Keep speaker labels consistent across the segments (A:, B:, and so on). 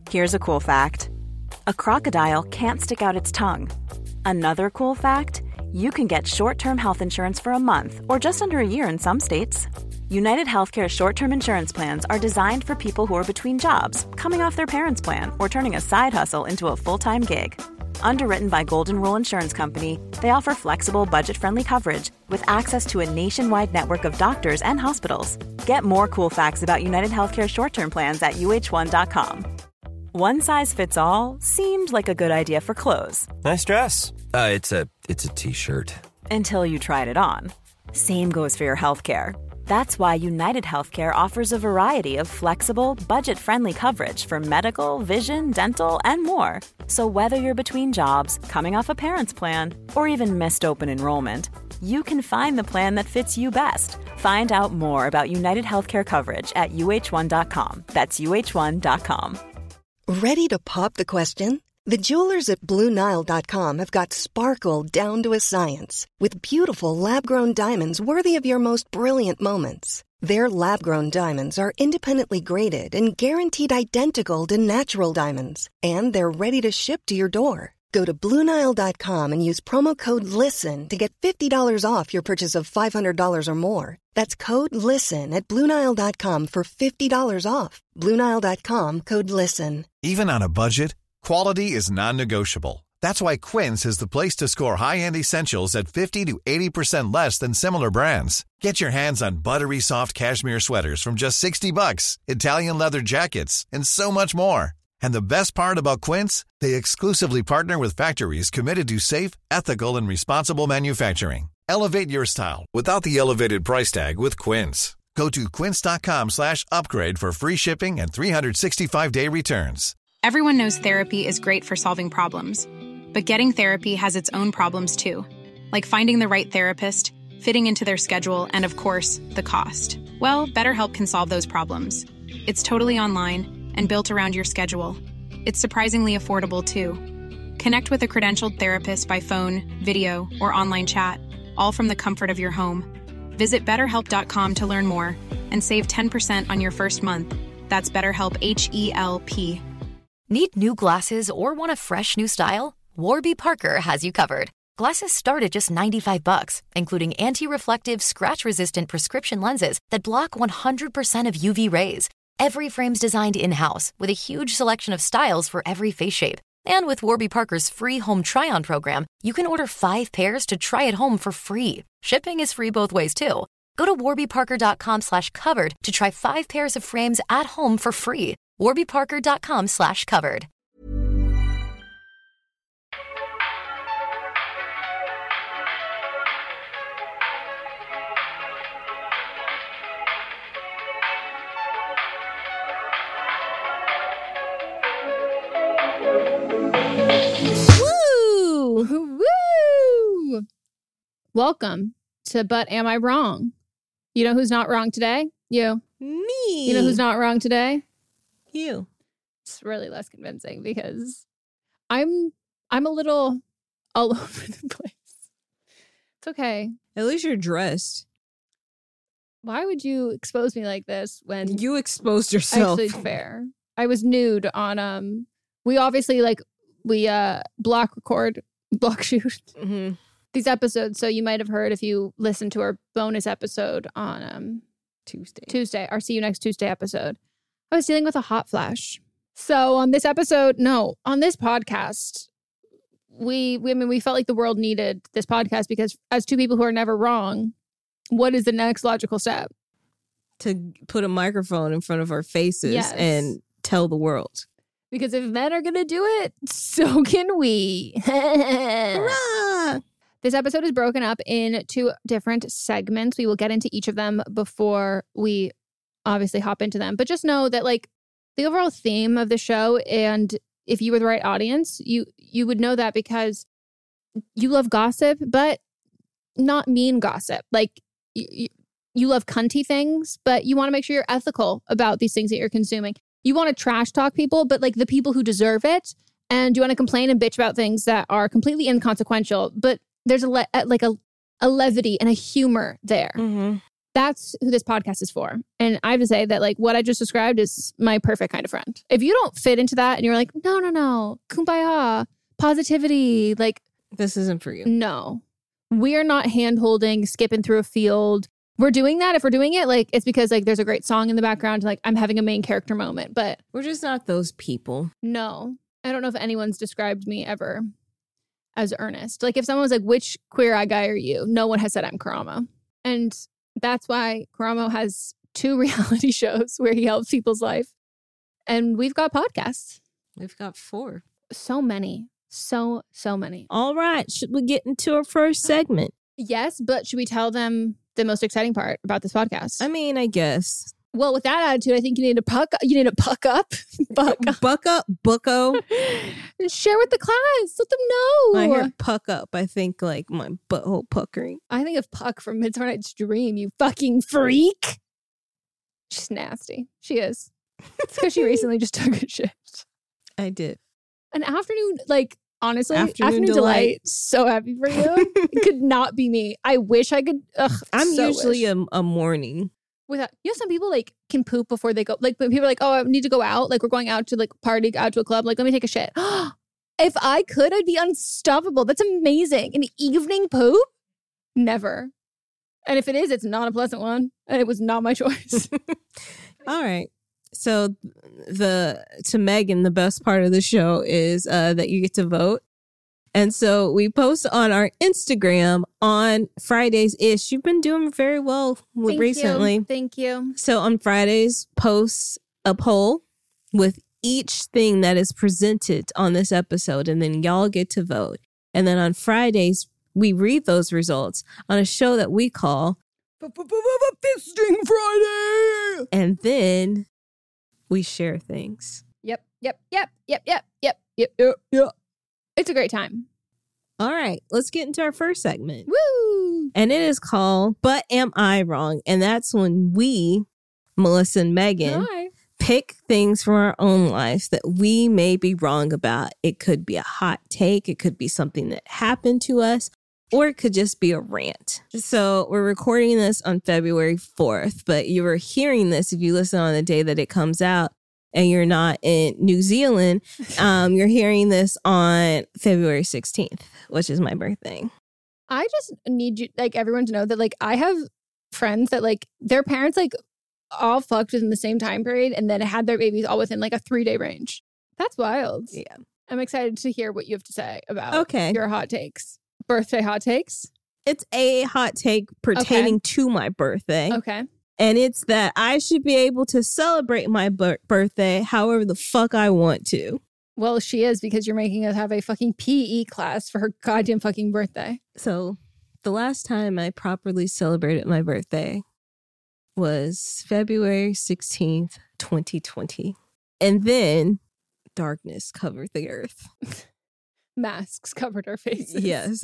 A: Here's a cool fact. A crocodile can't stick out its tongue. Another cool fact, you can get short-term health insurance for a month or just under a year in some states. United Healthcare short-term insurance plans are designed for people who are between jobs, coming off their parents' plan, or turning a side hustle into a full-time gig. Underwritten by Golden Rule Insurance Company, they offer flexible, budget-friendly coverage with access to a nationwide network of doctors and hospitals. Get more cool facts about United Healthcare short-term plans at uh1.com. One size fits all seemed like a good idea for clothes.
B: Nice dress. It's a t-shirt.
A: Until you tried it on. Same goes for your healthcare. That's why United Healthcare offers a variety of flexible, budget-friendly coverage for medical, vision, dental, and more. So whether you're between jobs, coming off a parent's plan, or even missed open enrollment, you can find the plan that fits you best. Find out more about United Healthcare coverage at uh1.com. That's uh1.com.
C: Ready to pop the question? The jewelers at BlueNile.com have got sparkle down to a science with beautiful lab-grown diamonds worthy of your most brilliant moments. Their lab-grown diamonds are independently graded and guaranteed identical to natural diamonds, and they're ready to ship to your door. Go to BlueNile.com and use promo code LISTEN to get $50 off your purchase of $500 or more. That's code LISTEN at BlueNile.com for $50 off. BlueNile.com, code LISTEN.
D: Even on a budget, quality is non-negotiable. That's why Quince is the place to score high-end essentials at 50 to 80% less than similar brands. Get your hands on buttery soft cashmere sweaters from just $60, Italian leather jackets, and so much more. And the best part about Quince, they exclusively partner with factories committed to safe, ethical, and responsible manufacturing. Elevate your style without the elevated price tag with Quince. Go to quince.com/upgrade for free shipping and 365-day returns.
E: Everyone knows therapy is great for solving problems, but getting therapy has its own problems too, like finding the right therapist, fitting into their schedule, and of course, the cost. Well, BetterHelp can solve those problems. It's totally online and built around your schedule. It's surprisingly affordable too. Connect with a credentialed therapist by phone, video, or online chat, all from the comfort of your home. Visit BetterHelp.com to learn more and save 10% on your first month. That's BetterHelp, H-E-L-P.
F: Need new glasses or want a fresh new style? Warby Parker has you covered. Glasses start at just $95, including anti-reflective, scratch-resistant prescription lenses that block 100% of UV rays. Every frame's designed in-house with a huge selection of styles for every face shape. And with Warby Parker's free home try-on program, you can order 5 pairs to try at home for free. Shipping is free both ways, too. Go to warbyparker.com/covered to try 5 pairs of frames at home for free. warbyparker.com/covered.
G: Woo! Welcome to But Am I Wrong? You know who's not wrong today? You.
H: Me.
G: You know who's not wrong today?
H: You.
G: It's really less convincing because I'm a little all over the place. It's okay.
H: At least you're dressed.
G: Why would you expose me like this when
H: you exposed yourself?
G: Actually, it's fair. I was nude on we obviously block shoot these episodes, so you might have heard if you listened to our bonus episode on Tuesday, our See You Next Tuesday episode. I was dealing with a hot flash. So on this podcast, we felt like the world needed this podcast because as two people who are never wrong, what is the next logical step?
H: To put a microphone in front of our faces and tell the world.
G: Because if men are going to do it, so can we.
H: Hurrah!
G: This episode is broken up in 2 different segments. We will get into each of them before we obviously hop into them. But just know that the overall theme of the show, and if you were the right audience, you would know that because you love gossip, but not mean gossip. You love cunty things, but you want to make sure you're ethical about these things that you're consuming. You want to trash talk people, but the people who deserve it. And you want to complain and bitch about things that are completely inconsequential, but there's a levity and a humor there.
H: Mm-hmm.
G: That's who this podcast is for. And I have to say that like what I just described is my perfect kind of friend. If you don't fit into that and you're like, no, kumbaya, positivity, like
H: this isn't for you.
G: No, we are not hand-holding, skipping through a field. We're doing that. If we're doing it, like it's because like there's a great song in the background, like I'm having a main character moment, but
H: we're just not those people.
G: No, I don't know if anyone's described me ever as earnest. Like if someone was like, which Queer Eye guy are you? No one has said I'm Karamo. And that's why Karamo has 2 reality shows where he helps people's life. And we've got podcasts.
H: We've got 4.
G: So many. So many.
H: All right. Should we get into our first segment?
G: Yes, but should we tell them the most exciting part about this podcast?
H: I mean, I guess.
G: Well, with that attitude, I think you need to puck up.
H: Buck up, bucko.
G: And share with the class. Let them know.
H: When I hear puck up, I think like my butthole puckering.
G: I think of Puck from Midsummer Night's Dream, you fucking freak. She's nasty. She is. It's because she recently just took a shit.
H: I did.
G: An afternoon, like, honestly,
H: afternoon
G: delight. So happy for you. It could not be me. I wish I could.
H: I'm usually a morning.
G: Without, some people like can poop before they go. Like when people are like, oh, I need to go out. Like we're going out to like party, out to a club. Like, let me take a shit. If I could, I'd be unstoppable. That's amazing. An evening poop? Never. And if it is, it's not a pleasant one. And it was not my choice.
H: All right. So to Megan, the best part of the show is that you get to vote. And so we post on our Instagram on Fridays-ish. You've been doing very well recently.
G: Thank you.
H: So on Fridays, post a poll with each thing that is presented on this episode. And then y'all get to vote. And then on Fridays, we read those results on a show that we call Fisting Friday. And then we share things.
G: Yep. It's a great time.
H: All right, let's get into our first segment.
G: Woo!
H: And it is called But Am I Wrong? And that's when we, Melissa and Megan, pick things from our own lives that we may be wrong about. It could be a hot take. It could be something that happened to us. Or it could just be a rant. So we're recording this on February 4th, but you were hearing this if you listen on the day that it comes out and you're not in New Zealand. You're hearing this on February 16th, which is my birthday.
G: I just need you, like everyone to know that like I have friends that like their parents like all fucked within the same time period and then had their babies all within like a 3-day range. That's wild.
H: Yeah.
G: I'm excited to hear what you have to say about your hot takes. Birthday hot takes?
H: It's a hot take pertaining to my birthday.
G: Okay.
H: And it's that I should be able to celebrate my birthday however the fuck I want to.
G: Well, she is, because you're making us have a fucking PE class for her goddamn fucking birthday.
H: So the last time I properly celebrated my birthday was February 16th, 2020. And then darkness covered the earth.
G: Masks covered our faces.
H: Yes.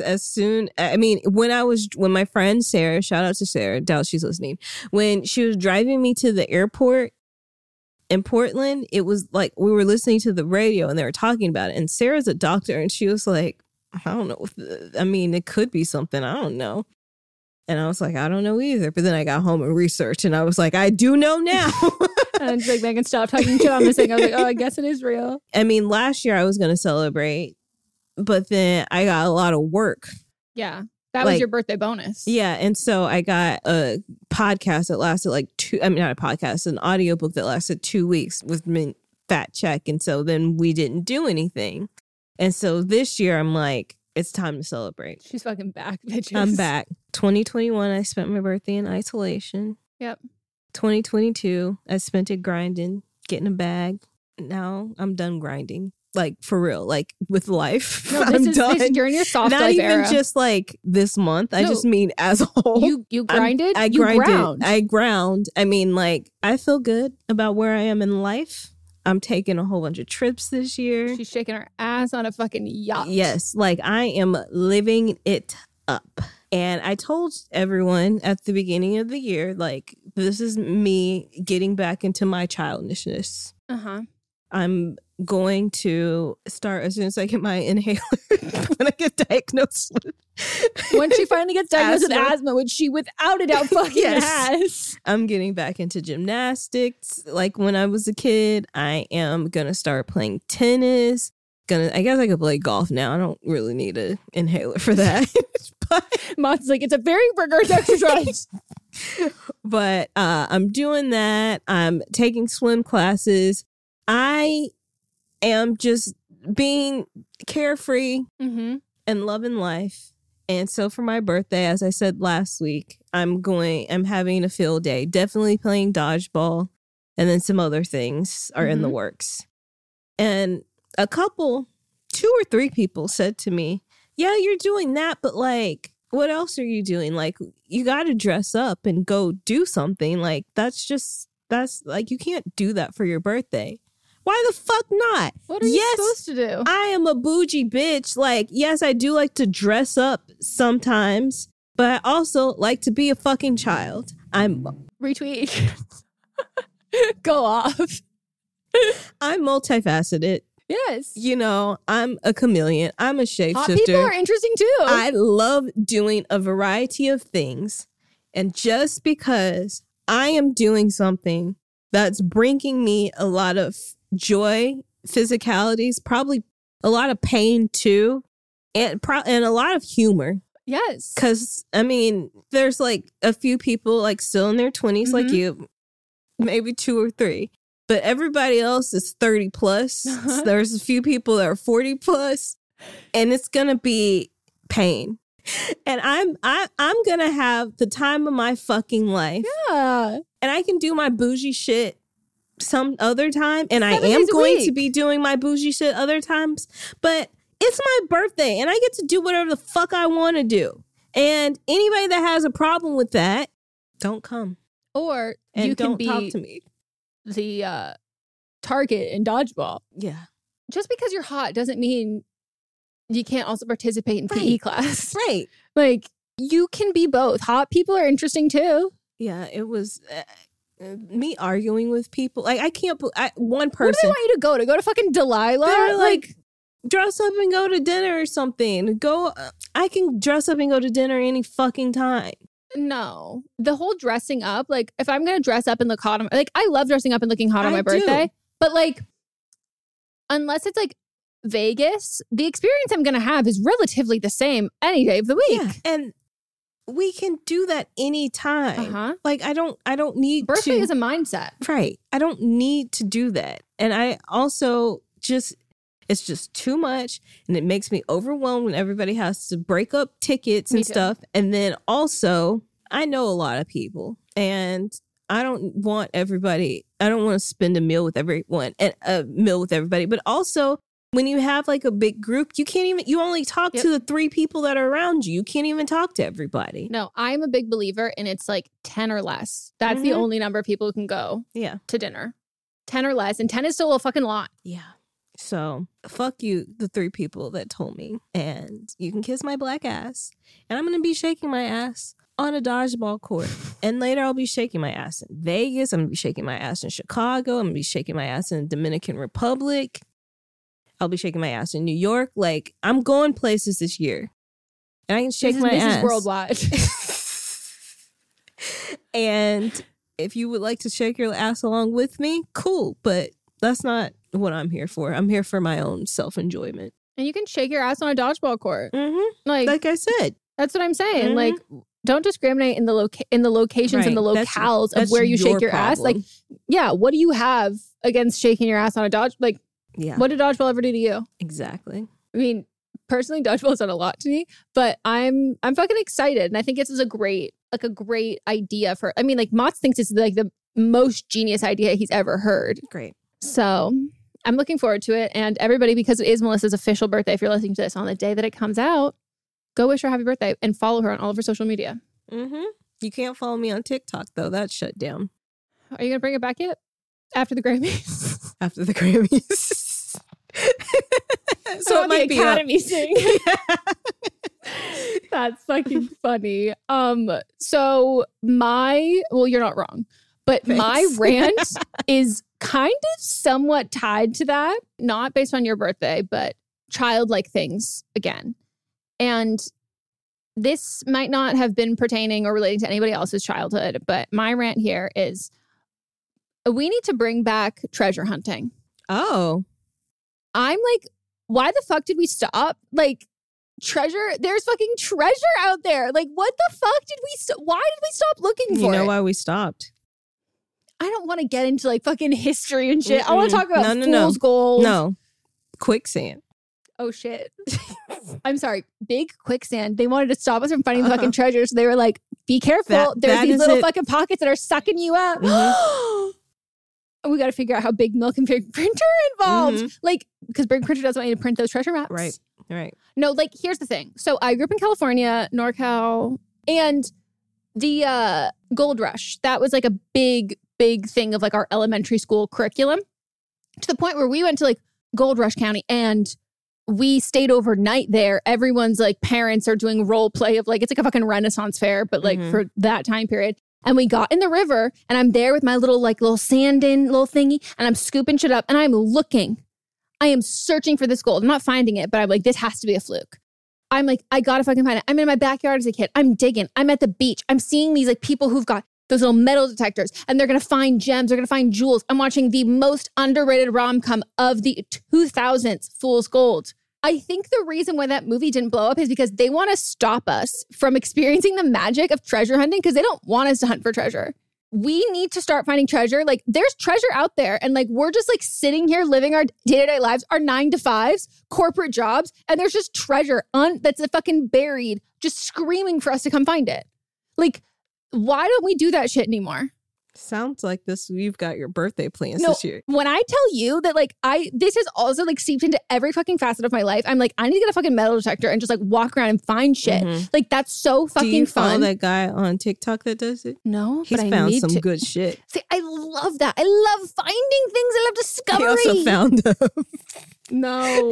H: When my friend Sarah, shout out to Sarah, doubt she's listening, when she was driving me to the airport in Portland, it was like we were listening to the radio and they were talking about it. And Sarah's a doctor and she was like, I don't know. It could be something. I don't know. And I was like, I don't know either. But then I got home and researched and I was like, I do know now.
G: And it's like, Megan, stop talking shit on this thing. I was like, oh, I guess it is real.
H: Last year I was going to celebrate. But then I got a lot of work.
G: Yeah. That was your birthday bonus.
H: Yeah. And so I got a podcast that lasted not a podcast, an audiobook that lasted 2 weeks with Fat Check. And so then we didn't do anything. And so this year I'm like, it's time to celebrate.
G: She's fucking back, bitches.
H: I'm back. 2021, I spent my birthday in isolation.
G: Yep.
H: 2022, I spent it grinding, getting a bag. Now I'm done grinding. Like, for real, like, with life.
G: No, I'm done. You're in your soft life era.
H: Not even just, like, this month. I just mean as a whole.
G: You grinded?
H: I grinded. I ground. I feel good about where I am in life. I'm taking a whole bunch of trips this year.
G: She's shaking her ass on a fucking yacht.
H: Yes. Like, I am living it up. And I told everyone at the beginning of the year, like, this is me getting back into my childishness.
G: Uh-huh.
H: I'm going to start as soon as I get my inhaler when I get diagnosed with
G: Once she finally gets diagnosed with asthma, which she without a doubt fucking has.
H: I'm getting back into gymnastics like when I was a kid. I am going to start playing tennis. I guess I could play golf now. I don't really need an inhaler for that. But
G: Mom's like, it's a very rigorous exercise.
H: But I'm doing that. I'm taking swim classes. I am just being carefree and loving life. And so for my birthday, as I said last week, I'm having a field day, definitely playing dodgeball. And then some other things are in the works. And a couple, 2 or 3 people said to me, yeah, you're doing that, but like, what else are you doing? Like, you got to dress up and go do something. Like, that's like, you can't do that for your birthday. Why the fuck not?
G: What are you supposed to do?
H: I am a bougie bitch. Like, yes, I do like to dress up sometimes, but I also like to be a fucking child.
G: Retweet. Go off.
H: I'm multifaceted.
G: Yes.
H: You know, I'm a chameleon. I'm a shapeshifter.
G: Hot people are interesting too.
H: I love doing a variety of things. And just because I am doing something that's bringing me a lot of joy, physicalities, probably a lot of pain too, and a lot of humor.
G: Yes.
H: Because, I mean, there's like a few people like still in their 20s like you, maybe 2 or 3. But everybody else is 30 plus. There's a few people that are 40 plus, and it's gonna be pain. And I'm gonna have the time of my fucking life.
G: Yeah.
H: And I can do my bougie shit some other time, and I am going to be doing my bougie shit other times. But it's my birthday, and I get to do whatever the fuck I want to do. And anybody that has a problem with that, don't come.
G: Or
H: and
G: you can
H: don't
G: be
H: talk to me.
G: The target in dodgeball.
H: Yeah.
G: Just because you're hot doesn't mean you can't also participate in PE class.
H: Right.
G: Like, you can be both. Hot people are interesting too.
H: Yeah, it was me arguing with people. Like, I can't one person.
G: Where do they want you to go? To go to fucking Delilah?
H: They're like, dress up and go to dinner or something. I can dress up and go to dinner any fucking time.
G: No. The whole dressing up, like, if I'm going to dress up and look hot, like, I love dressing up and looking hot on my birthday. But, like, unless it's, like, Vegas, the experience I'm going to have is relatively the same any day of the week.
H: Yeah, and we can do that anytime. Like, I don't need
G: Birthday is a mindset.
H: Right. I don't need to do that. And I also it's just too much, and it makes me overwhelmed when everybody has to break up tickets and stuff. And then also, I know a lot of people, and I don't want to spend a meal with everybody. But also, when you have like a big group, you only talk to the 3 people that are around you. You can't even talk to everybody.
G: No, I'm a big believer in it's like 10 or less. That's the only number of people who can go to dinner. 10 or less. And 10 is still a fucking lot.
H: Yeah. So, fuck you, the 3 people that told me. And you can kiss my black ass. And I'm going to be shaking my ass on a dodgeball court. And later I'll be shaking my ass in Vegas. I'm going to be shaking my ass in Chicago. I'm going to be shaking my ass in the Dominican Republic. I'll be shaking my ass in New York. Like, I'm going places this year. And I can shake my ass.
G: This is worldwide.
H: And if you would like to shake your ass along with me, cool. But that's not what I'm here for. I'm here for my own self-enjoyment.
G: And you can shake your ass on a dodgeball court.
H: Like I said.
G: That's what I'm saying. Like, don't discriminate in the locations and the locales of where you shake your ass. Like, yeah, what do you have against shaking your ass on a dodge? Like, what did dodgeball ever do to you?
H: Exactly.
G: I mean, personally, dodgeball has done a lot to me, but I'm fucking excited. And I think this is a great idea for, I mean, like, Motz thinks it's like the most genius idea he's ever heard.
H: Great.
G: So I'm looking forward to it. And everybody, because it is Melissa's official birthday, if you're listening to this on the day that it comes out, go wish her happy birthday and follow her on all of her social media.
H: You can't follow me on TikTok, though. That's shut down.
G: Are you going to bring it back yet? After the Grammys?
H: After the Grammys.
G: So it might be Academy sing. That's fucking funny. So you're not wrong. But my rant is kind of somewhat tied to that, not based on your birthday, but childlike things again. And this might not have been pertaining or relating to anybody else's childhood, but my rant here is we need to bring back treasure hunting.
H: Oh.
G: I'm like, why the fuck did we stop? Like, there's fucking treasure out there. Like, what the fuck why did we stop looking for it?
H: You know why we stopped?
G: I don't want to get into like fucking history and shit. I want to talk about fool's gold.
H: No. Quicksand.
G: Oh, shit. I'm sorry. Big quicksand. They wanted to stop us from finding the fucking treasure. So they were like, be careful. There's these little fucking pockets that are sucking you up. Mm-hmm. We got to figure out how Big Milk and Big Printer are involved. Mm-hmm. Like, because Big Printer doesn't want you to print those treasure maps.
H: Right.
G: No, like, here's the thing. So I grew up in California, NorCal, and the gold rush, that was like a big thing of like our elementary school curriculum, to the point where we went to like Gold Rush County and we stayed overnight there. Everyone's like parents are doing role play of like, it's like a fucking Renaissance fair, but like for that time period. And we got in the river and I'm there with my little sand in little thingy and I'm scooping shit up and I'm looking. I am searching for this gold. I'm not finding it, but I'm like, this has to be a fluke. I'm like, I gotta fucking find it. I'm in my backyard as a kid. I'm digging. I'm at the beach. I'm seeing these like people who've got those little metal detectors and they're gonna find gems. They're gonna find jewels. I'm watching the most underrated rom-com of the 2000s, Fool's Gold. I think the reason why that movie didn't blow up is because they want to stop us from experiencing the magic of treasure hunting because they don't want us to hunt for treasure. We need to start finding treasure. Like, there's treasure out there. And like, we're just like sitting here living our day-to-day lives, our 9-to-5s, corporate jobs. And there's just treasure that's fucking buried, just screaming for us to come find it. Like, why don't we do that shit anymore?
H: Sounds like you've got your birthday plans this year.
G: When I tell you that like this has also like seeped into every fucking facet of my life. I'm like, I need to get a fucking metal detector and just like walk around and find shit. Mm-hmm. Like, that's so fucking fun.
H: Do you follow that guy on TikTok that does it?
G: No,
H: he's found some good shit.
G: See, I love that. I love finding things. I love discovery.
H: He also found
G: No.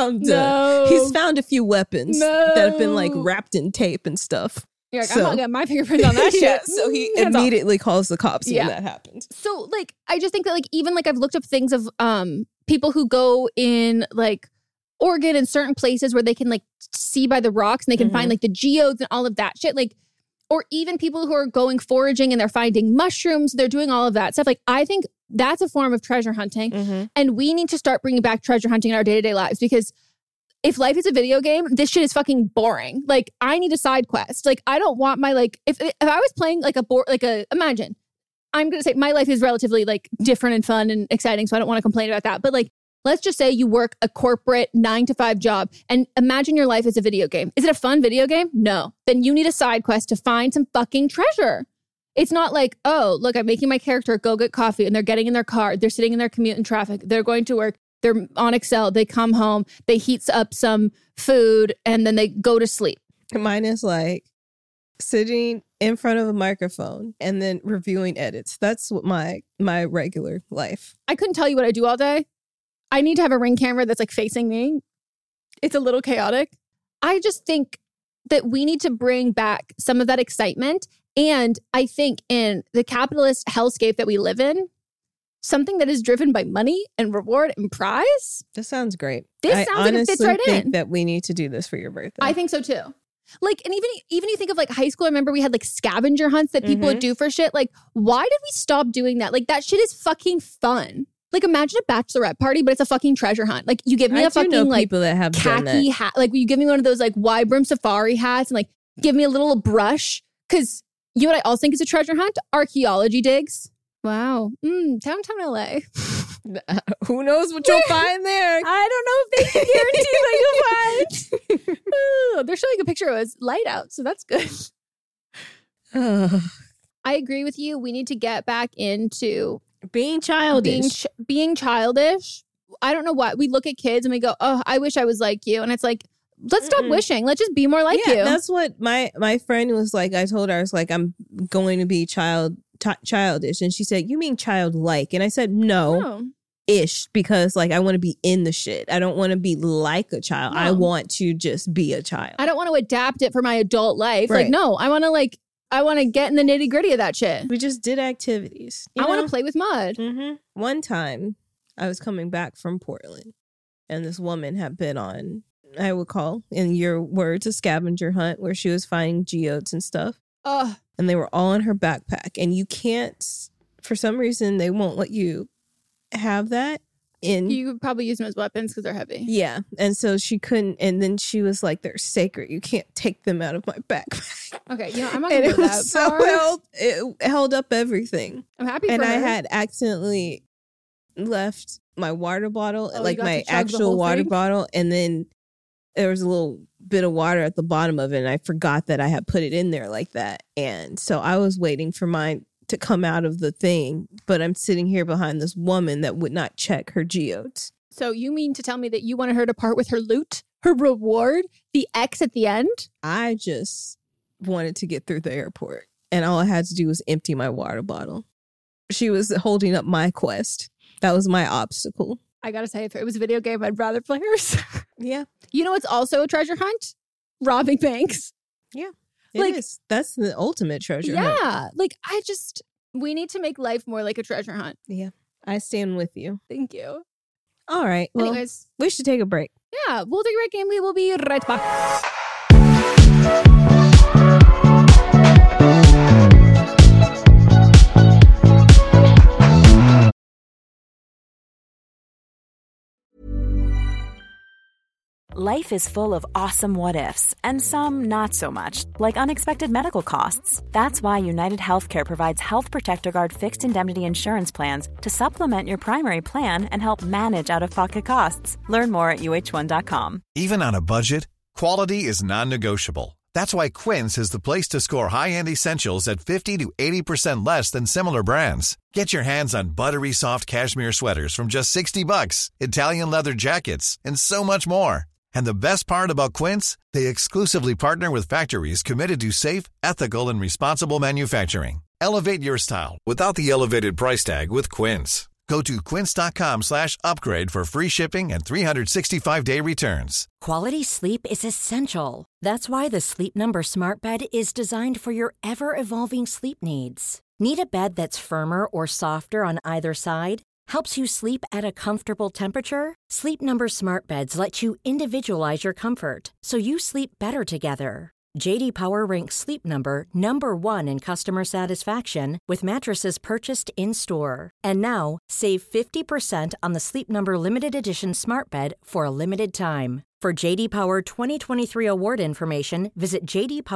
H: He's found a few weapons that have been like wrapped in tape and stuff.
G: You're like, I'm not getting my fingerprints on that shit.
H: Yeah, so he immediately calls the cops when that happens.
G: So, like, I just think that, like, even, like, I've looked up things of people who go in, like, Oregon and certain places where they can, like, see by the rocks and they can find, like, the geodes and all of that shit. Like, or even people who are going foraging and they're finding mushrooms. They're doing all of that stuff. Like, I think that's a form of treasure hunting. Mm-hmm. And we need to start bringing back treasure hunting in our day-to-day lives because if life is a video game, this shit is fucking boring. Like, I need a side quest. Like, I don't want my, like, if I was playing like imagine, I'm going to say my life is relatively like different and fun and exciting. So I don't want to complain about that. But like, let's just say you work a corporate 9-to-5 job and imagine your life is a video game. Is it a fun video game? No. Then you need a side quest to find some fucking treasure. It's not like, oh, look, I'm making my character go get coffee and they're getting in their car. They're sitting in their commute in traffic. They're going to work. They're on Excel. They come home. They heat up some food and then they go to sleep.
H: Mine is like sitting in front of a microphone and then reviewing edits. That's what my regular life.
G: I couldn't tell you what I do all day. I need to have a Ring camera that's like facing me. It's a little chaotic. I just think that we need to bring back some of that excitement. And I think in the capitalist hellscape that we live in, something that is driven by money and reward and prize.
H: This sounds great.
G: This sounds like it fits right in.
H: I honestly think that we need to do this for your birthday.
G: I think so too. Like, and even you think of like high school, I remember we had like scavenger hunts that people would do for shit. Like, why did we stop doing that? Like, that shit is fucking fun. Like, imagine a bachelorette party, but it's a fucking treasure hunt. Like, you give me a fucking like
H: people that have
G: khaki hat. Like, you give me one of those like wide brim safari hats and like give me a little brush. Because you know what I also think is a treasure hunt? Archaeology digs. Wow. Downtown LA.
H: Who knows what you'll find there?
G: I don't know if they can guarantee what you'll find. They're showing a picture of us light out, so that's good. I agree with you. We need to get back into
H: being childish.
G: Being childish. I don't know why. We look at kids and we go, oh, I wish I was like you. And it's like, let's stop wishing. Let's just be more like you.
H: That's what my friend was like. I told her, I was like, I'm going to be childish. And she said, you mean childlike? And I said, no. Ish, because like I want to be in the shit. I don't want to be like a child. No. I want to just be a child.
G: I don't want to adapt it for my adult life. Right. Like, no, I want to like, I want to get in the nitty gritty of that shit.
H: We just did activities.
G: I want to play with mud.
H: Mm-hmm. One time I was coming back from Portland and this woman had been on, I would call, in your words, a scavenger hunt where she was finding geodes and stuff. And they were all in her backpack. And you can't, for some reason, they won't let you have that.
G: You could probably use them as weapons because they're heavy.
H: Yeah. And so she couldn't. And then she was like, they're sacred. You can't take them out of my backpack.
G: Okay. I'm not going to go that far.
H: It held up everything.
G: I'm happy for
H: her. And I had accidentally left my water bottle, like my actual water bottle. And then there was a little bit of water at the bottom of it. And I forgot that I had put it in there like that. And so I was waiting for mine to come out of the thing, but I'm sitting here behind this woman that would not check her geodes.
G: So you mean to tell me that you wanted her to part with her loot, her reward, the X at the end?
H: I just wanted to get through the airport, and all I had to do was empty my water bottle. She was holding up my quest. That was my obstacle.
G: I gotta say, if it was a video game, I'd rather play hers.
H: Yeah.
G: You know what's also a treasure hunt? Robbing banks.
H: Yeah. It is. That's the ultimate treasure hunt.
G: Yeah. Like, we need to make life more like a treasure hunt.
H: Yeah. I stand with you.
G: Thank you.
H: All right. Well,
G: anyways,
H: we should take a break.
G: Yeah. We'll take a break and we will be right back.
A: Life is full of awesome what-ifs, and some not so much, like unexpected medical costs. That's why United Healthcare provides Health Protector Guard fixed indemnity insurance plans to supplement your primary plan and help manage out-of-pocket costs. Learn more at uh1.com.
D: Even on a budget, quality is non-negotiable. That's why Quince is the place to score high-end essentials at 50 to 80% less than similar brands. Get your hands on buttery soft cashmere sweaters from just $60, Italian leather jackets, and so much more. And the best part about Quince, they exclusively partner with factories committed to safe, ethical, and responsible manufacturing. Elevate your style without the elevated price tag with Quince. Go to quince.com/upgrade for free shipping and 365-day returns.
I: Quality sleep is essential. That's why the Sleep Number Smart Bed is designed for your ever-evolving sleep needs. Need a bed that's firmer or softer on either side? Helps you sleep at a comfortable temperature? Sleep Number Smart Beds let you individualize your comfort, so you sleep better together. J.D. Power ranks Sleep Number #1 in customer satisfaction with mattresses purchased in-store. And now, save 50% on the Sleep Number Limited Edition Smart Bed for a limited time. For J.D. Power 2023 award information, visit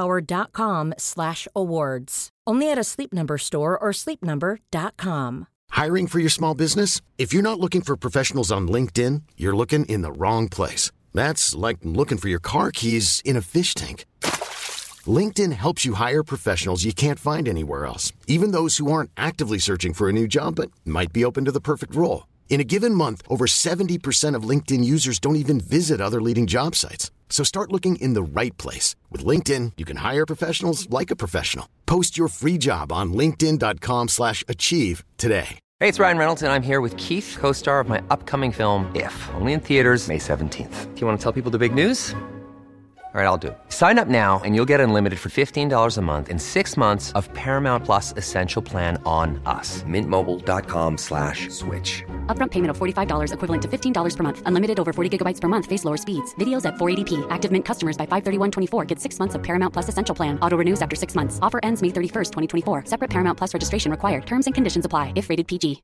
I: jdpower.com/awards. Only at a Sleep Number store or sleepnumber.com.
J: Hiring for your small business? If you're not looking for professionals on LinkedIn, you're looking in the wrong place. That's like looking for your car keys in a fish tank. LinkedIn helps you hire professionals you can't find anywhere else, even those who aren't actively searching for a new job but might be open to the perfect role. In a given month, over 70% of LinkedIn users don't even visit other leading job sites. So start looking in the right place. With LinkedIn, you can hire professionals like a professional. Post your free job on linkedin.com/achieve today.
B: Hey, it's Ryan Reynolds, and I'm here with Keith, co-star of my upcoming film, If, only in theaters May 17th. Do you want to tell people the big news? All right, I'll do it. Sign up now and you'll get unlimited for $15 a month and 6 months of Paramount Plus Essential Plan on us. MintMobile.com/switch.
K: Upfront payment of $45 equivalent to $15 per month. Unlimited over 40 gigabytes per month. Face lower speeds. Videos at 480p. Active Mint customers by 531.24 get 6 months of Paramount Plus Essential Plan. Auto renews after 6 months. Offer ends May 31st, 2024. Separate Paramount Plus registration required. Terms and conditions apply if rated PG.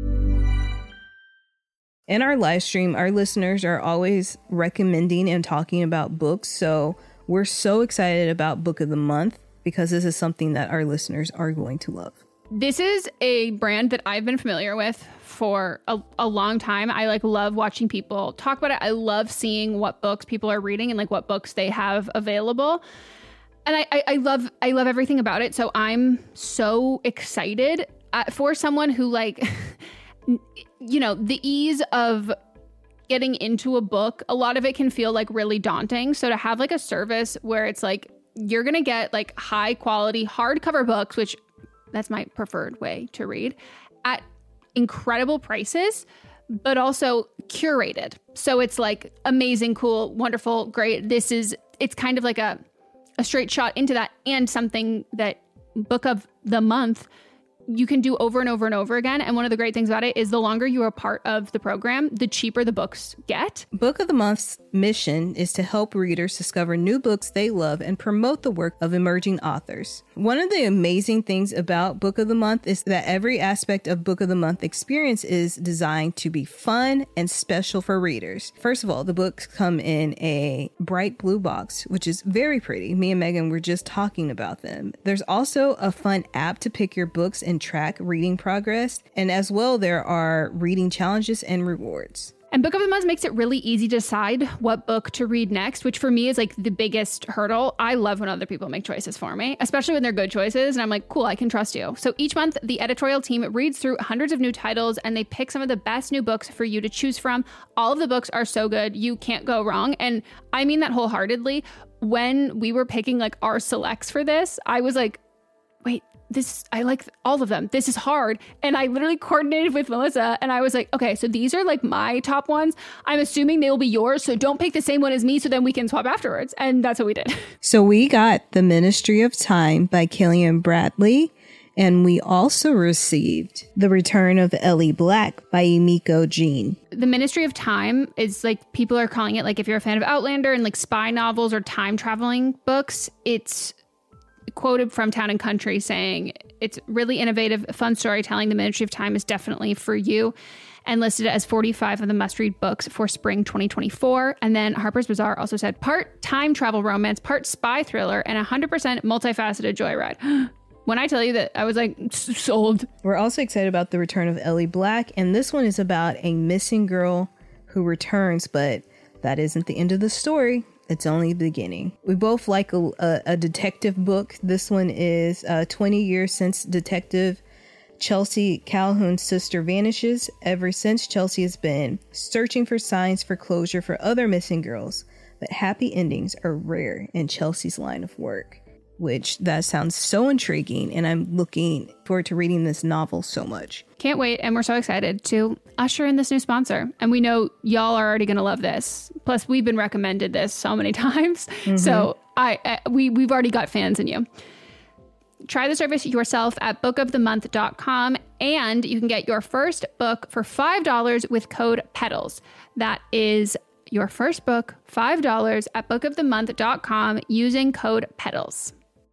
H: In our live stream, our listeners are always recommending and talking about books. So we're so excited about Book of the Month because this is something that our listeners are going to love.
G: This is a brand that I've been familiar with for a long time. I love watching people talk about it. I love seeing what books people are reading and what books they have available. And I love everything about it. So I'm so excited for someone who the ease of getting into a book, a lot of it can feel really daunting. So to have a service where it's you're going to get high quality hardcover books, which that's my preferred way to read, at incredible prices, but also curated. So it's amazing, cool, wonderful, great. It's kind of a straight shot into that, and something that book of the month you can do over and over and over again. And one of the great things about it is the longer you are part of the program, the cheaper the books get.
H: Book of the Month's mission is to help readers discover new books they love and promote the work of emerging authors. One of the amazing things about Book of the Month is that every aspect of Book of the Month experience is designed to be fun and special for readers. First of all, the books come in a bright blue box, which is very pretty. Me and Megan were just talking about them. There's also a fun app to pick your books and track reading progress. And as well, there are reading challenges and rewards.
G: And Book of the Month makes it really easy to decide what book to read next, which for me is like the biggest hurdle. I love when other people make choices for me, especially when they're good choices. And I'm like, cool, I can trust you. So each month, the editorial team reads through hundreds of new titles and they pick some of the best new books for you to choose from. All of the books are so good. You can't go wrong. And I mean that wholeheartedly. When we were picking like our selects for this, I was like, wait, I like all of them. This is hard. And I literally coordinated with Melissa and I was like, okay, so these are like my top ones. I'm assuming they will be yours. So don't pick the same one as me so then we can swap afterwards. And that's what we did.
H: So we got The Ministry of Time by Killian Bradley. And we also received The Return of Ellie Black by Emiko Jean.
G: The Ministry of Time is like, people are calling it, like if you're a fan of Outlander and like spy novels or time traveling books, it's quoted from Town and Country saying it's really innovative, fun storytelling. The Ministry of Time is definitely for you, and listed as 45 of the must-read books for spring 2024. And then Harper's Bazaar also said part time travel romance, part spy thriller, and 100% multifaceted joyride. When I tell you that, I was like, sold.
H: We're also excited about The Return of Ellie Black, and this one is about a missing girl who returns, but that isn't the end of the story. It's only the beginning. We both like a detective book. This one is 20 years since Detective Chelsea Calhoun's sister vanishes. Ever since, Chelsea has been searching for signs for closure for other missing girls, but happy endings are rare in Chelsea's line of work, which that sounds so intriguing, and I'm looking forward to reading this novel so much.
G: Can't wait, and we're so excited to usher in this new sponsor. And we know y'all are already going to love this. Plus, we've been recommended this so many times. Mm-hmm. So we've already got fans in you. Try the service yourself at bookofthemonth.com, and you can get your first book for $5 with code PETALS. That is your first book, $5 at bookofthemonth.com using code PETALS.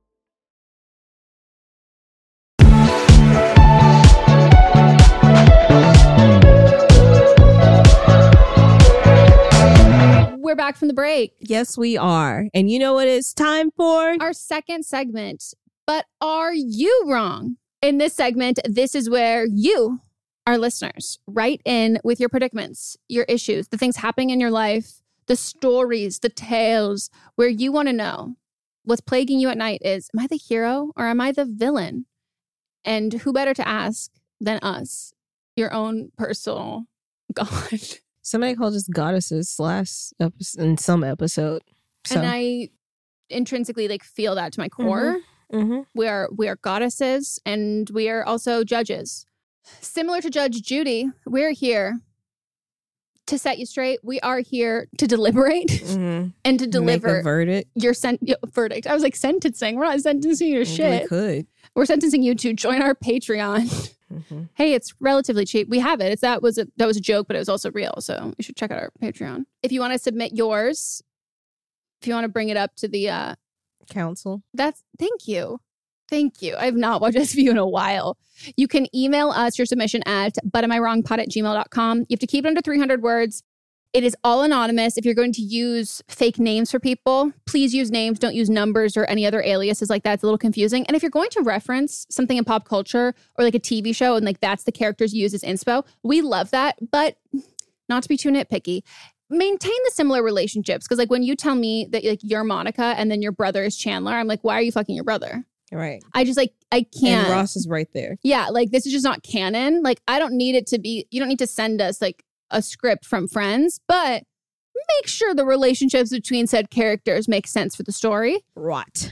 G: We're back from the break.
H: Yes, we are. And you know what it's time for?
G: Our second segment. But are you wrong? In this segment, this is where you, our listeners, write in with your predicaments, your issues, the things happening in your life, the stories, the tales, where you want to know what's plaguing you at night is, am I the hero or am I the villain? And who better to ask than us, your own personal God.
H: Somebody called us goddesses last episode, in some episode. So.
G: And I intrinsically like feel that to my core.
H: Mm-hmm.
G: We are goddesses, and we are also judges. Similar to Judge Judy, we're here to set you straight. We are here to deliberate and to deliver
H: make a verdict.
G: Your verdict. I was like sentencing. We're not sentencing you to shit.
H: We could.
G: We're sentencing you to join our Patreon. Mm-hmm. Hey, it's relatively cheap. We have it. That was a joke, but it was also real. So you should check out our Patreon. If you want to submit yours, if you want to bring it up to the
H: council.
G: Thank you. I have not watched SVU in a while. You can email us your submission at butamIwrongpod@gmail.com. You have to keep it under 300 words. It is all anonymous. If you're going to use fake names for people, please use names. Don't use numbers or any other aliases like that. It's a little confusing. And if you're going to reference something in pop culture or like a TV show and like that's the characters you use as inspo, we love that. But not to be too nitpicky, maintain the similar relationships. Because like when you tell me that like you're Monica and then your brother is Chandler, I'm like, why are you fucking your brother?
H: Right.
G: I just like, I can't.
H: And Ross is right there.
G: Yeah. Like this is just not canon. Like I don't need it to be, you don't need to send us like a script from Friends, but make sure the relationships between said characters make sense for the story.
H: Rot.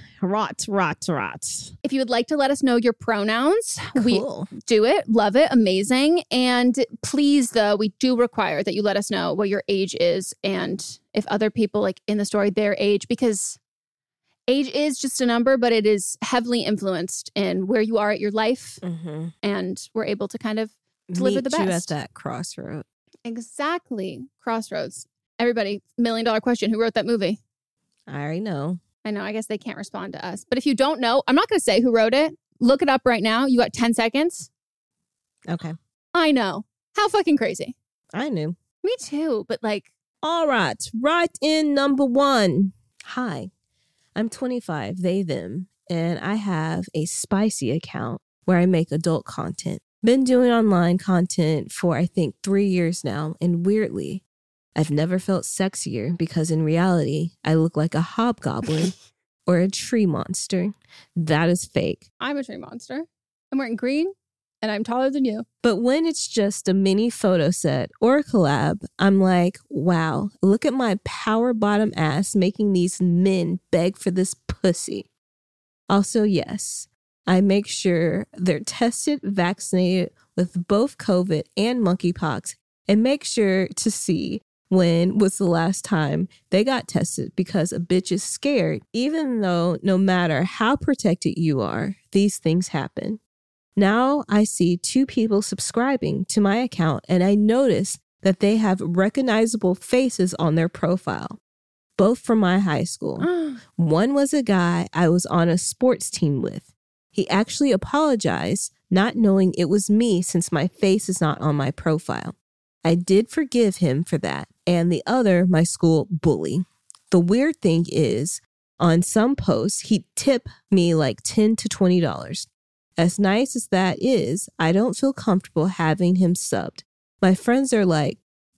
G: If you would like to let us know your pronouns,
H: cool.
G: We do it. Love it. Amazing. And please, though, we do require that you let us know what your age is and if other people like in the story, their age, because Age is just a number, but it is heavily influenced in where you are at your life.
H: Mm-hmm.
G: And we're able to kind of deliver the best.
H: Meet you at that crossroad.
G: Exactly. Crossroads. Everybody, $1 million question. Who wrote that movie?
H: I already know.
G: I know. I guess they can't respond to us. But if you don't know, I'm not going to say who wrote it. Look it up right now. You got 10 seconds.
H: Okay.
G: I know. How fucking crazy.
H: I knew.
G: Me too. But like.
H: All right. Right in number 1. Hi. I'm 25, they, them, and I have a spicy account where I make adult content. Been doing online content for, I think, 3 years now, and weirdly, I've never felt sexier because in reality, I look like a hobgoblin or a tree monster. That is fake.
G: I'm a tree monster. I'm wearing green, and I'm taller than you.
H: But when it's just a mini photo set or a collab, I'm like, wow, look at my power bottom ass making these men beg for this pussy. Also, yes, I make sure they're tested, vaccinated with both COVID and monkeypox, and make sure to see when was the last time they got tested because a bitch is scared, even though no matter how protected you are, these things happen. Now I see 2 people subscribing to my account and I notice that they have recognizable faces on their profile, both from my high school. One was a guy I was on a sports team with. He actually apologized, not knowing it was me since my face is not on my profile. I did forgive him for that. And the other, my school bully. The weird thing is, on some posts, he'd tip me like $10 to $20. As nice as that is, I don't feel comfortable having him subbed. My friends are like,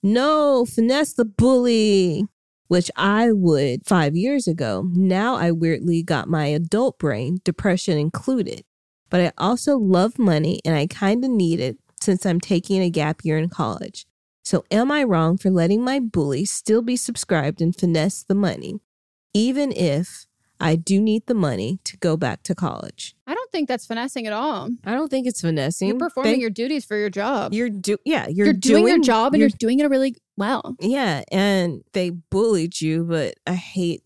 H: no, finesse the bully, which I would 5 years ago. Now I weirdly got my adult brain, depression included. But I also love money and I kind of need it since I'm taking a gap year in college. So am I wrong for letting my bully still be subscribed and finesse the money, even if I do need the money to go back to college?
G: I don't think that's finessing at all.
H: I don't think it's finessing.
G: You're performing your duties for your job.
H: You're doing
G: your job and you're doing it really well.
H: Yeah, and they bullied you, but I hate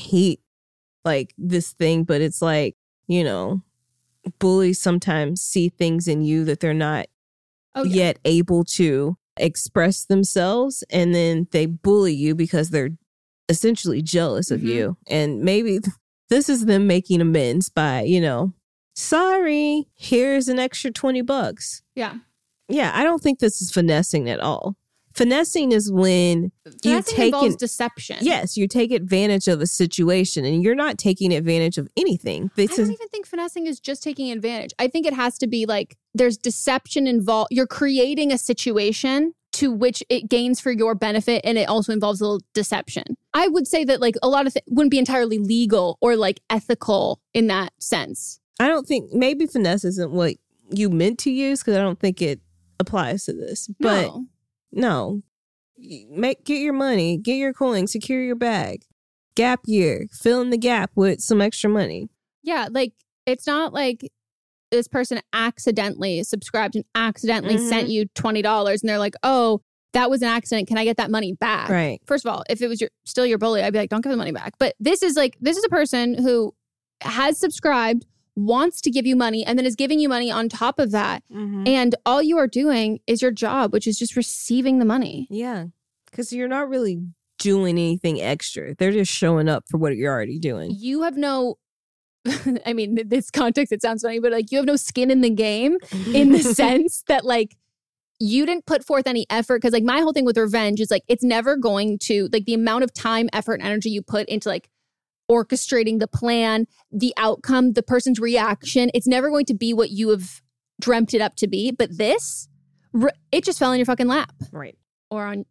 H: like this thing, but it's like, you know, bullies sometimes see things in you that they're not yet able to express themselves, and then they bully you because they're essentially jealous of you. And maybe this is them making amends by, you know, sorry, here's an extra $20.
G: Yeah.
H: Yeah, I don't think this is finessing at all. Finessing is when
G: involves deception.
H: Yes, you take advantage of a situation and you're not taking advantage of anything.
G: I don't even think finessing is just taking advantage. I think it has to be like there's deception involved. You're creating a situation to which it gains for your benefit, and it also involves a little deception. I would say that like a lot of wouldn't be entirely legal or like ethical in that sense.
H: I don't think maybe finesse isn't what you meant to use because I don't think it applies to this. But no, get your money, get your coin, secure your bag. Gap year, fill in the gap with some extra money.
G: Yeah, like it's not like this person accidentally subscribed and accidentally sent you $20 and they're like, oh, that was an accident. Can I get that money back?
H: Right.
G: First of all, if it was still your bully, I'd be like, don't give the money back. But this is a person who has subscribed, wants to give you money, and then is giving you money on top of that. And all you are doing is your job, which is just receiving the money.
H: Yeah, because you're not really doing anything extra. They're just showing up for what you're already doing.
G: You have no... I mean, in this context, it sounds funny, but like you have no skin in the game in the sense that like you didn't put forth any effort. Because like my whole thing with revenge is like it's never going to like the amount of time, effort, and energy you put into like orchestrating the plan, the outcome, the person's reaction. It's never going to be what you have dreamt it up to be. But this, it just fell in your fucking lap.
H: Right.
G: Or on...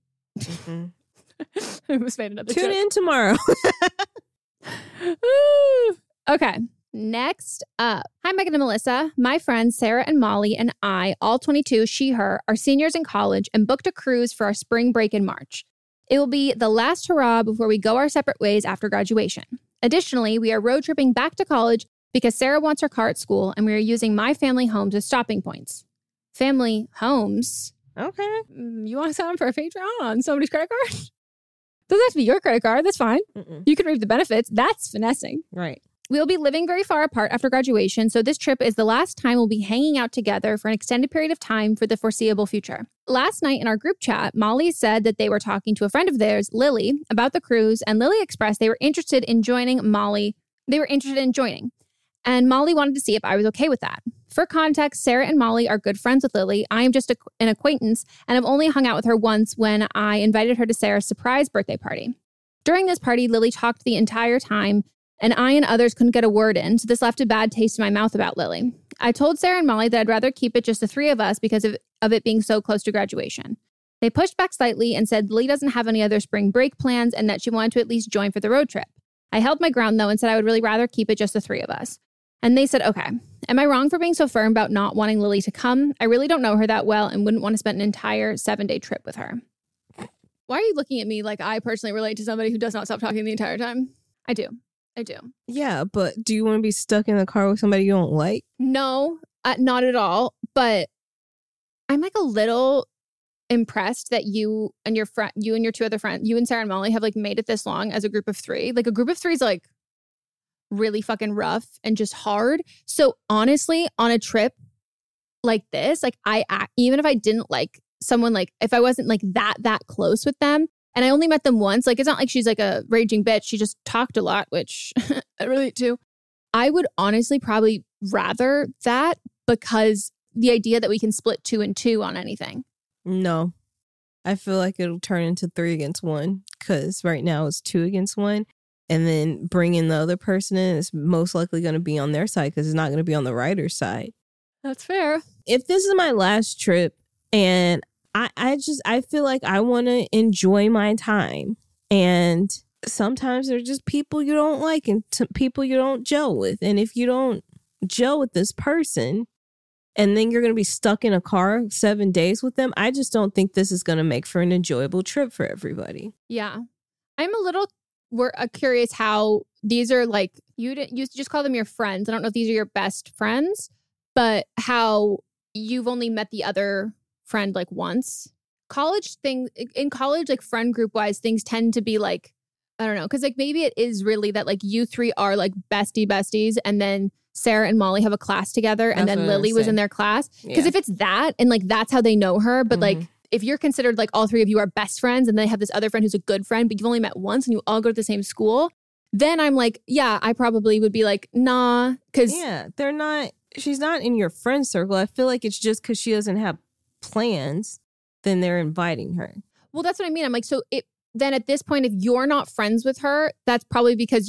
G: I almost made another
H: Tune
G: joke.
H: in tomorrow.
G: Okay, next up. Hi, Megan and Melissa. My friends Sarah and Molly and I, all 22, she, her, are seniors in college and booked a cruise for our spring break in March. It will be the last hurrah before we go our separate ways after graduation. Additionally, we are road tripping back to college because Sarah wants her car at school and we are using my family homes as stopping points. Family homes?
H: Okay.
G: You want to sign up for a Patreon on somebody's credit card? Doesn't have to be your credit card. That's fine. You can reap the benefits. That's finessing.
H: Right.
G: We'll be living very far apart after graduation, so this trip is the last time we'll be hanging out together for an extended period of time for the foreseeable future. Last night in our group chat, Molly said that they were talking to a friend of theirs, Lily, about the cruise, and Lily expressed they were interested in joining Molly. And Molly wanted to see if I was okay with that. For context, Sarah and Molly are good friends with Lily. I am just an acquaintance and have only hung out with her once when I invited her to Sarah's surprise birthday party. During this party, Lily talked the entire time, and I and others couldn't get a word in, so this left a bad taste in my mouth about Lily. I told Sarah and Molly that I'd rather keep it just the three of us because of it being so close to graduation. They pushed back slightly and said Lily doesn't have any other spring break plans and that she wanted to at least join for the road trip. I held my ground, though, and said I would really rather keep it just the three of us. And they said, okay. Am I wrong for being so firm about not wanting Lily to come? I really don't know her that well and wouldn't want to spend an entire 7-day trip with her. Why are you looking at me like I personally relate to somebody who does not stop talking the entire time? I do.
H: Yeah, but do you want to be stuck in the car with somebody you don't like?
G: No, not at all. But I'm like a little impressed that you and your two other friends, you and Sarah and Molly, have like made it this long as a group of three. Like a group of three is like really fucking rough and just hard. So honestly, on a trip like this, like even if I didn't like someone, like if I wasn't like that close with them, and I only met them once, like it's not like she's like a raging bitch. She just talked a lot, which I relate to. I would honestly probably rather that because the idea that we can split 2 and 2 on anything.
H: No, I feel like it'll turn into 3 against 1 because right now it's 2 against 1. And then bringing the other person in is most likely going to be on their side because it's not going to be on the writer's side.
G: That's fair.
H: If this is my last trip and I feel like I want to enjoy my time. And sometimes there's just people you don't like and people you don't gel with. And if you don't gel with this person and then you're going to be stuck in a car 7 days with them, I just don't think this is going to make for an enjoyable trip for everybody.
G: Yeah. I'm a little curious how these are like, you just call them your friends. I don't know if these are your best friends, but how you've only met the other friend like once. In college, like friend group wise, things tend to be like, I don't know, because like maybe it is really that like you three are like besties and then Sarah and Molly have a class together and then Lily was in their class. Because if it's that and like that's how they know her, but like if you're considered like all three of you are best friends and they have this other friend who's a good friend, but you've only met once and you all go to the same school, then I'm like, yeah, I probably would be like, nah. Because
H: she's not in your friend circle. I feel like it's just because she doesn't have plans, then they're inviting her.
G: Well, that's what I mean. I'm like, so then at this point, if you're not friends with her, that's probably because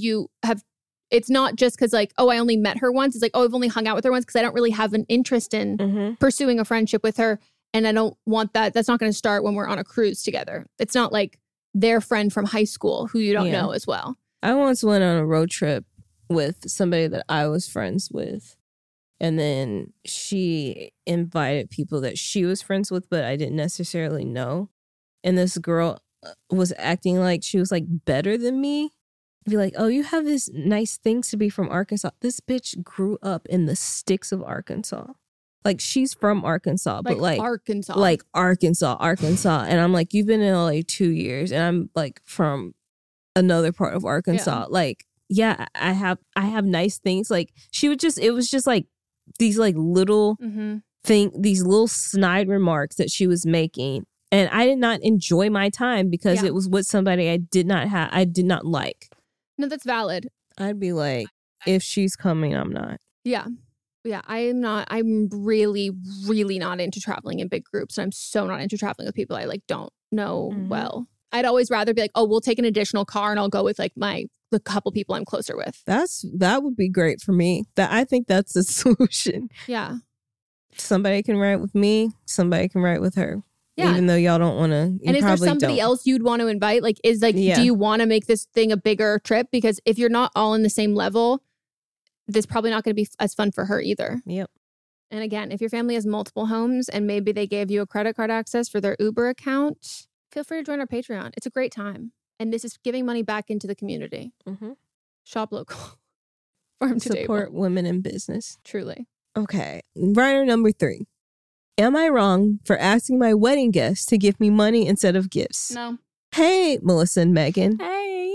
G: it's not just because like, oh, I only met her once. It's like, oh, I've only hung out with her once because I don't really have an interest in pursuing a friendship with her. And I don't want that. That's not going to start when we're on a cruise together. It's not like their friend from high school who you don't know as well.
H: I once went on a road trip with somebody that I was friends with. And then she invited people that she was friends with, but I didn't necessarily know. And this girl was acting like she was like better than me. Be like, oh, you have this nice things to be from Arkansas. This bitch grew up in the sticks of Arkansas. Like she's from Arkansas, but like
G: Arkansas.
H: Like Arkansas. And I'm like, you've been in LA 2 years and I'm like from another part of Arkansas. Yeah. Like, yeah, I have nice things. Like it was just like these like little these little snide remarks that she was making. And I did not enjoy my time because it was with somebody I did not like.
G: No, that's valid.
H: I'd be like, if she's coming, I'm not.
G: Yeah. Yeah, I'm really, really not into traveling in big groups. And I'm so not into traveling with people I like don't know well. I'd always rather be like, oh, we'll take an additional car and I'll go with like the couple people I'm closer with.
H: That would be great for me. I think that's the solution.
G: Yeah.
H: Somebody can ride with me. Somebody can ride with her.
G: Yeah.
H: Even though y'all don't want to.
G: And is there somebody else you'd want to invite? Like, do you want to make this thing a bigger trip? Because if you're not all in the same level, this is probably not going to be as fun for her either.
H: Yep.
G: And again, if your family has multiple homes and maybe they gave you a credit card access for their Uber account, feel free to join our Patreon. It's a great time. And this is giving money back into the community. Shop local. Farm to
H: Support
G: table.
H: Women in business.
G: Truly.
H: Okay. Writer number 3. Am I wrong for asking my wedding guests to give me money instead of gifts?
G: No.
H: Hey, Melissa and Megan.
G: Hey.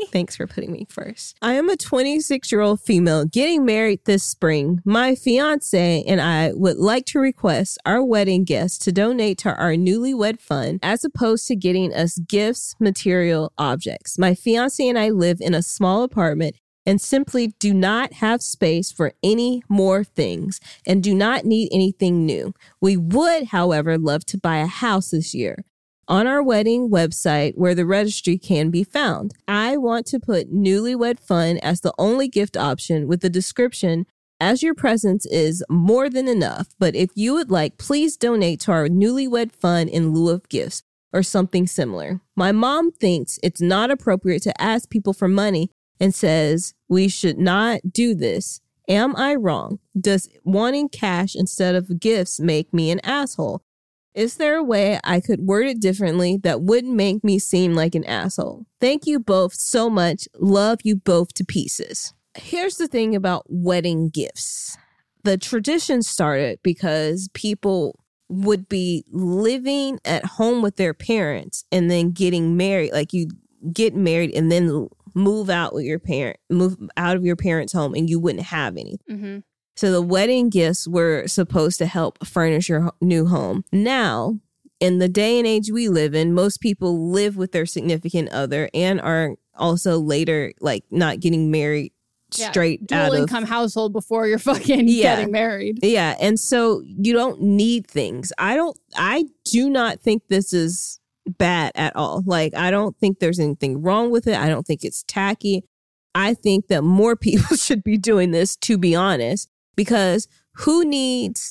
H: Thanks for putting me first. I am a 26-year-old female getting married this spring. My fiance and I would like to request our wedding guests to donate to our newlywed fund as opposed to getting us gifts, material objects. My fiance and I live in a small apartment and simply do not have space for any more things and do not need anything new. We would, however, love to buy a house this year. On our wedding website where the registry can be found, I want to put newlywed fund as the only gift option with the description, as your presence is more than enough, but if you would like, please donate to our newlywed fund in lieu of gifts or something similar. My mom thinks it's not appropriate to ask people for money and says we should not do this. Am I wrong? Does wanting cash instead of gifts make me an asshole? Is there a way I could word it differently that wouldn't make me seem like an asshole? Thank you both so much. Love you both to pieces. Here's the thing about wedding gifts. The tradition started because people would be living at home with their parents and then getting married. Like you get married and then move out of your parents' home and you wouldn't have any. Mm-hmm. So the wedding gifts were supposed to help furnish your new home. Now, in the day and age we live in, most people live with their significant other and are also later like not getting married straight out of
G: dual income household before you're fucking getting married.
H: Yeah. And so you don't need things. I do not think this is bad at all. Like, I don't think there's anything wrong with it. I don't think it's tacky. I think that more people should be doing this, to be honest. Because who needs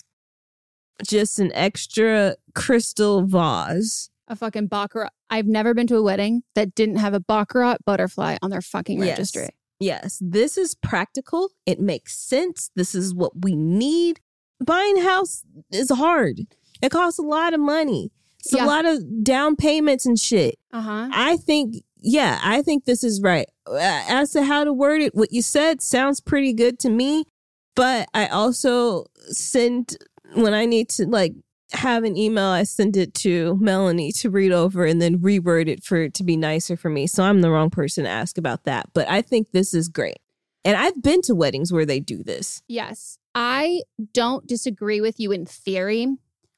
H: just an extra crystal vase?
G: A fucking baccarat. I've never been to a wedding that didn't have a baccarat butterfly on their fucking registry.
H: Yes, this is practical. It makes sense. This is what we need. Buying a house is hard. It costs a lot of money. It's a lot of down payments and shit. I think this is right. As to how to word it, what you said sounds pretty good to me. But I also send, when I need to like have an email, I send it to Melanie to read over and then reword it for it to be nicer for me. So I'm the wrong person to ask about that. But I think this is great. And I've been to weddings where they do this.
G: Yes. I don't disagree with you in theory,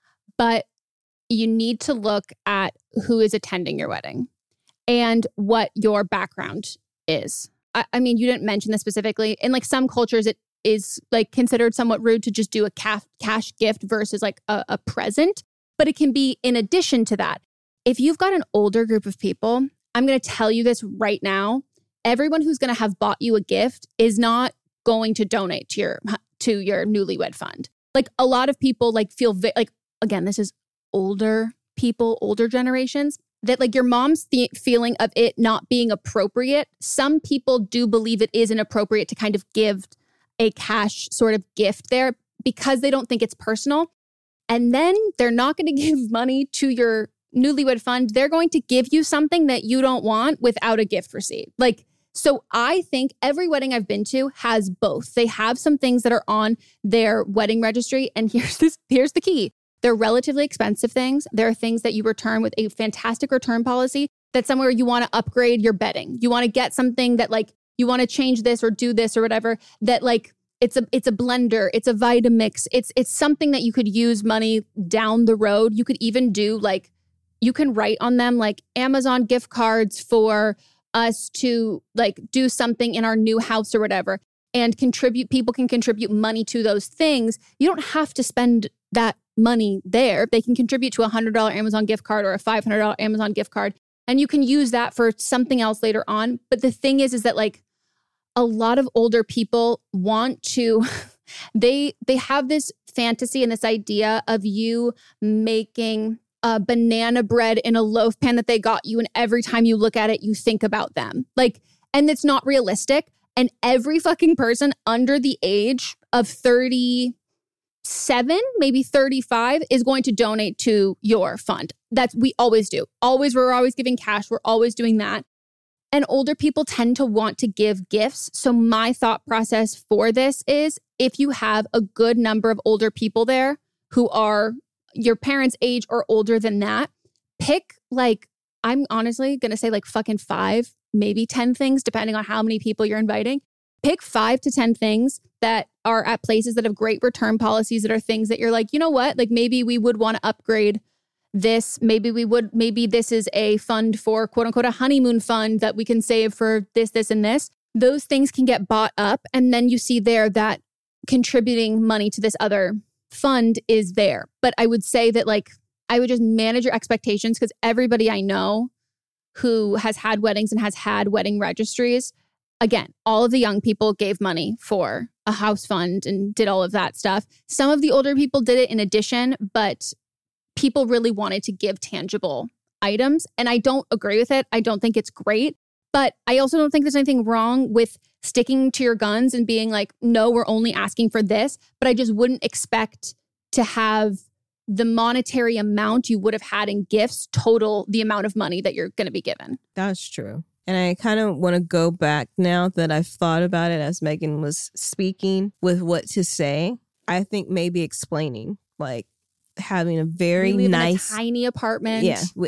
G: but you need to look at who is attending your wedding and what your background is. I mean, you didn't mention this specifically. In like some cultures, it is like considered somewhat rude to just do a cash gift versus like a present, but it can be in addition to that. If you've got an older group of people, I'm going to tell you this right now. Everyone who's going to have bought you a gift is not going to donate to your newlywed fund. Like a lot of people like feel like, again, this is older people, older generations, that like your mom's feeling of it not being appropriate. Some people do believe it is inappropriate to kind of give a cash sort of gift there because they don't think it's personal. And then they're not going to give money to your newlywed fund. They're going to give you something that you don't want without a gift receipt. Like, so I think every wedding I've been to has both. They have some things that are on their wedding registry. And here's the key. They're relatively expensive things. There are things that you return with a fantastic return policy. That's somewhere you want to upgrade your bedding. You want to get something that like, you want to change this or do this or whatever, that like it's a blender, it's a Vitamix, it's something that you could use money down the road. You could even do like, you can write on them like Amazon gift cards for us to like do something in our new house or whatever, and people can contribute money to those things. You don't have to spend that money there. They can contribute to a $100 Amazon gift card or a $500 Amazon gift card, and you can use that for something else later on. But the thing is that like, a lot of older people want to, they have this fantasy and this idea of you making a banana bread in a loaf pan that they got you. And every time you look at it, you think about them. Like, and it's not realistic. And every fucking person under the age of 37, maybe 35 is going to donate to your fund. We always do. We're always giving cash. We're always doing that. And older people tend to want to give gifts. So my thought process for this is if you have a good number of older people there who are your parents' age or older than that, pick like, I'm honestly going to say like fucking 5 maybe 10 things, depending on how many people you're inviting. Pick 5 to 10 things that are at places that have great return policies, that are things that you're like, you know what, like maybe we would want to upgrade this. Maybe this is a fund for quote unquote a honeymoon fund that we can save for this, this, and this. Those things can get bought up. And then you see there that contributing money to this other fund is there. But I would say that like, I would just manage your expectations, because everybody I know who has had weddings and has had wedding registries, again, all of the young people gave money for a house fund and did all of that stuff. Some of the older people did it in addition, but people really wanted to give tangible items. And I don't agree with it. I don't think it's great. But I also don't think there's anything wrong with sticking to your guns and being like, no, we're only asking for this. But I just wouldn't expect to have the monetary amount you would have had in gifts total the amount of money that you're going to be given.
H: That's true. And I kind of want to go back now that I've thought about it as Megan was speaking with what to say. I think maybe explaining, like having a very nice,
G: in a tiny apartment.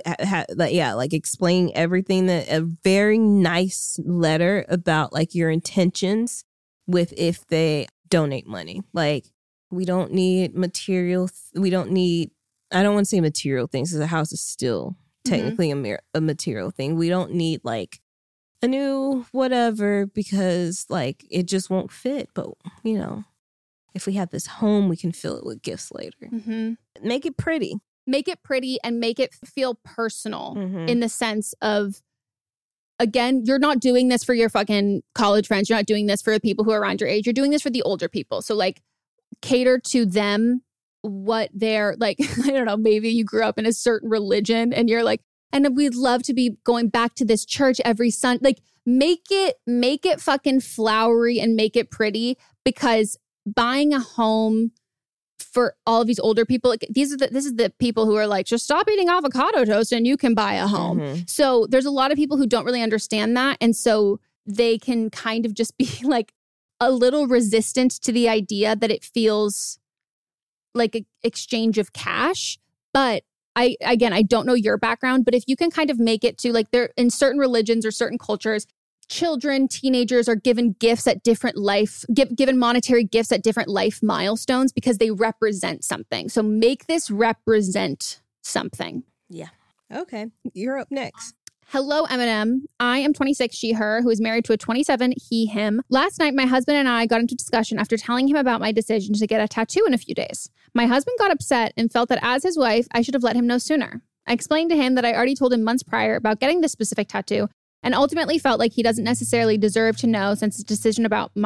H: Yeah. Like explaining everything, that a very nice letter about like your intentions with if they donate money. Like, we don't need material. I don't want to say material things, because a house is still technically a material thing. We don't need like a new whatever, because like it just won't fit. But, you know, if we have this home, we can fill it with gifts later.
G: Mm-hmm.
H: Make it pretty.
G: Make it pretty and make it feel personal in the sense of, again, you're not doing this for your fucking college friends. You're not doing this for the people who are around your age. You're doing this for the older people. So like, cater to them, what they're like. I don't know, maybe you grew up in a certain religion and you're like, and we'd love to be going back to this church every Sunday. Like, make it fucking flowery and make it pretty, because buying a home for all of these older people, like this is the people who are like, just stop eating avocado toast and you can buy a home. So there's a lot of people who don't really understand that. And so they can kind of just be like, a little resistant to the idea that it feels like an exchange of cash. But I don't know your background, but if you can kind of make it to like, there in certain religions or certain cultures, children, teenagers are given gifts at different given monetary gifts at different life milestones because they represent something. So make this represent something.
H: Yeah. Okay. You're up next.
G: Hello, Eminem. I am 26, she, her, who is married to a 27, he, him. Last night, my husband and I got into discussion after telling him about my decision to get a tattoo in a few days. My husband got upset and felt that as his wife, I should have let him know sooner. I explained to him that I already told him months prior about getting this specific tattoo, and ultimately felt like he doesn't necessarily deserve to know since it's a decision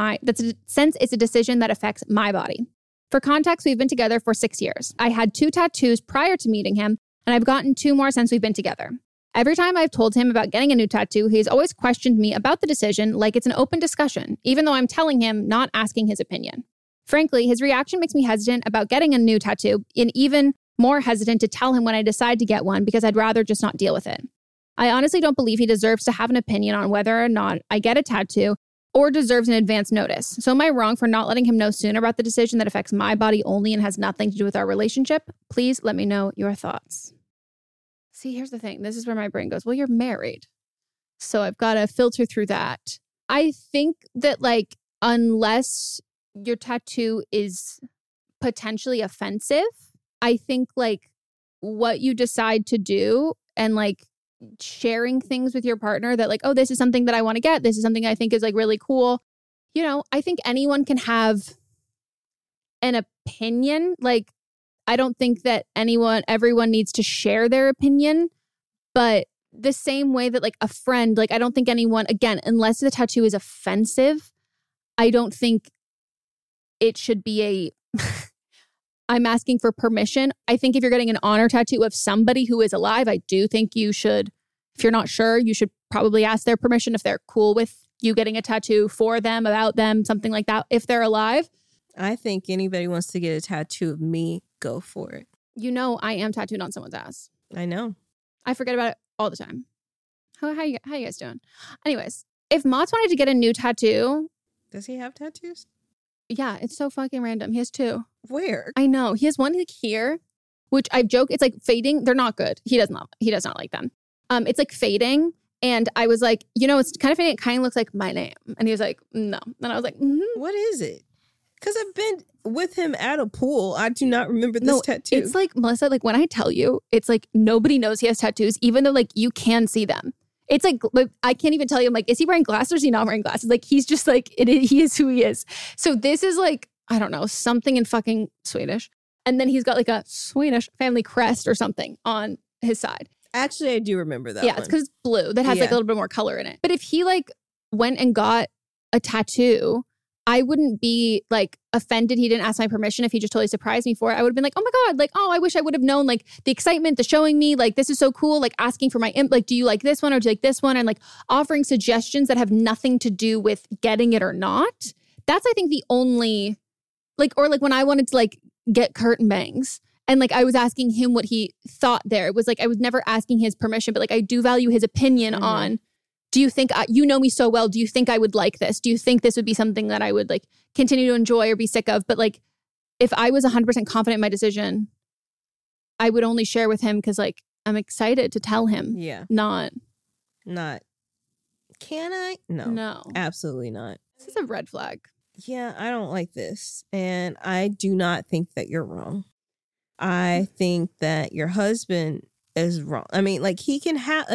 G: that affects my body. For context, we've been together for 6 years. I had 2 tattoos prior to meeting him, and I've gotten 2 more since we've been together. Every time I've told him about getting a new tattoo, he's always questioned me about the decision like it's an open discussion, even though I'm telling him, not asking his opinion. Frankly, his reaction makes me hesitant about getting a new tattoo, and even more hesitant to tell him when I decide to get one, because I'd rather just not deal with it. I honestly don't believe he deserves to have an opinion on whether or not I get a tattoo, or deserves an advance notice. So am I wrong for not letting him know sooner about the decision that affects my body only and has nothing to do with our relationship? Please let me know your thoughts. See, here's the thing. This is where my brain goes, well, you're married. So I've got to filter through that. I think that like, unless your tattoo is potentially offensive, I think like what you decide to do and like sharing things with your partner that like, oh, this is something that I want to get. This is something I think is like really cool. You know, I think anyone can have an opinion. Like, I don't think that everyone needs to share their opinion, but the same way that like a friend, like I don't think anyone, again, unless the tattoo is offensive, I don't think it should be I'm asking for permission. I think if you're getting an honor tattoo of somebody who is alive, I do think you should, if you're not sure, you should probably ask their permission if they're cool with you getting a tattoo for them, about them, something like that, if they're alive.
H: I think anybody wants to get a tattoo of me, go for it.
G: You know, I am tattooed on someone's ass.
H: I know.
G: I forget about it all the time. How you guys doing? Anyways, if Mott's wanted to get a new tattoo.
H: Does he have tattoos?
G: Yeah, it's so fucking random. He has 2.
H: Where?
G: I know. He has one like here, which I joke, it's like fading. They're not good. He does not like them. It's like fading. And I was like, it's kind of funny. It kind of looks like my name. And he was like, no. And I was like,
H: What is it? Because I've been with him at a pool. I do not remember this tattoo.
G: It's like, Melissa, like when I tell you, it's like nobody knows he has tattoos, even though like you can see them. It's like I can't even tell you. I'm like, is he wearing glasses or is he not wearing glasses? Like he's just like, he is who he is. So this is like, I don't know, something in fucking Swedish. And then he's got like a Swedish family crest or something on his side.
H: Actually, I do remember that.
G: Yeah, it's because it's blue. That has like a little bit more color in it. But if he like went and got a tattoo, I wouldn't be like offended he didn't ask my permission if he just totally surprised me for it. I would have been like, oh my God, like, oh, I wish I would have known like the excitement, the showing me, like, this is so cool. Like asking for my, like, do you like this one or do you like this one? And like offering suggestions that have nothing to do with getting it or not. That's, I think, the only, like, or like when I wanted to like get curtain bangs and like I was asking him what he thought there. It was like, I was never asking his permission, but like I do value his opinion on, do you think, you know me so well, do you think I would like this? Do you think this would be something that I would like continue to enjoy or be sick of? But like, if I was 100% confident in my decision, I would only share with him because like, I'm excited to tell him.
H: Yeah.
G: Not.
H: Can I? No. Absolutely not.
G: This is a red flag.
H: Yeah, I don't like this. And I do not think that you're wrong. I think that your husband is wrong. I mean, like he can have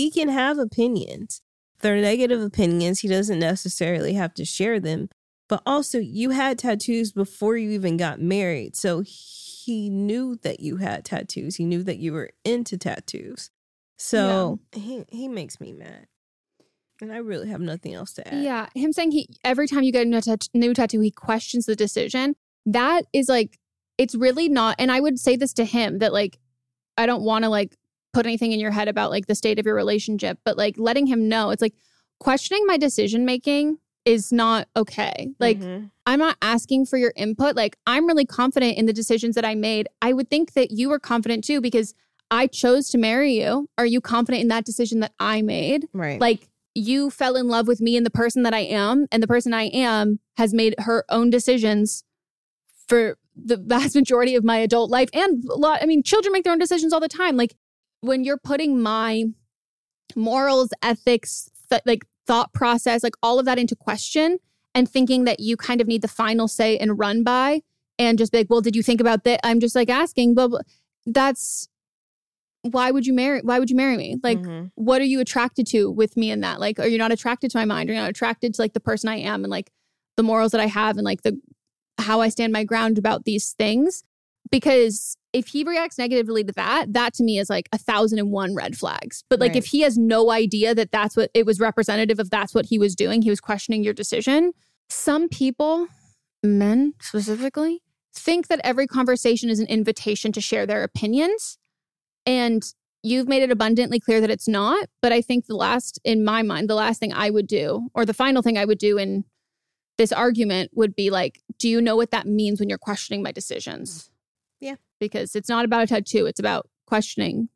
H: opinions. If they're negative opinions, he doesn't necessarily have to share them. But also, you had tattoos before you even got married. So he knew that you had tattoos. He knew that you were into tattoos. So he makes me mad. And I really have nothing else to add.
G: Yeah. Him saying every time you get a new tattoo, he questions the decision. That is like, it's really not. And I would say this to him that like, I don't want to like put anything in your head about like the state of your relationship, but like letting him know, it's like questioning my decision making is not okay. Like I'm not asking for your input. Like I'm really confident in the decisions that I made. I would think that you were confident too because I chose to marry you. Are you confident in that decision that I made?
H: Right.
G: Like you fell in love with me and the person that I am, and the person I am has made her own decisions for the vast majority of my adult life. And children make their own decisions all the time. Like when you're putting my morals, ethics, thought process, like all of that into question and thinking that you kind of need the final say and run by and just be like, well, did you think about that? I'm just like asking, blah, blah. That's why would you marry me? Like, what are you attracted to with me in that? Like, are you not attracted to my mind? Are you not attracted to like the person I am and like the morals that I have and like how I stand my ground about these things? Because if he reacts negatively to that to me is like 1,001 red flags. But like, if he has no idea that that's what it was representative of, that's what he was doing, he was questioning your decision. Some people, men specifically, think that every conversation is an invitation to share their opinions. And you've made it abundantly clear that it's not. But I think the last thing I would do, or the final thing I would do in this argument would be like, do you know what that means when you're questioning my decisions?
H: Yeah.
G: Because it's not about a tattoo. It's about questioning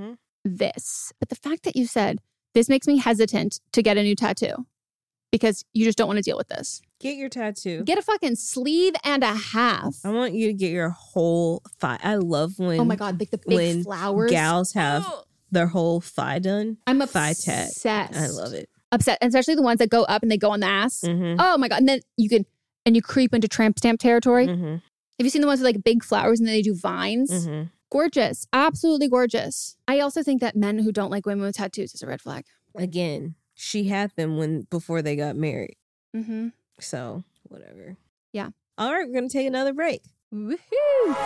G: this. But the fact that you said, this makes me hesitant to get a new tattoo because you just don't want to deal with this.
H: Get your tattoo.
G: Get a fucking sleeve and a half.
H: I want you to get your whole thigh. I love when...
G: Oh my God, like the big flowers.
H: Gals have their whole thigh done.
G: I'm
H: obsessed. Thigh tat. I love it.
G: Obsessed. And especially the ones that go up and they go on the ass. Oh my God. And then you creep into tramp stamp territory. Have you seen the ones with like big flowers and then they do vines? Gorgeous. Absolutely gorgeous. I also think that men who don't like women with tattoos is a red flag.
H: Again, she had them before they got married. So, whatever.
G: Yeah.
H: All right, we're going to take another break.
G: Woohoo!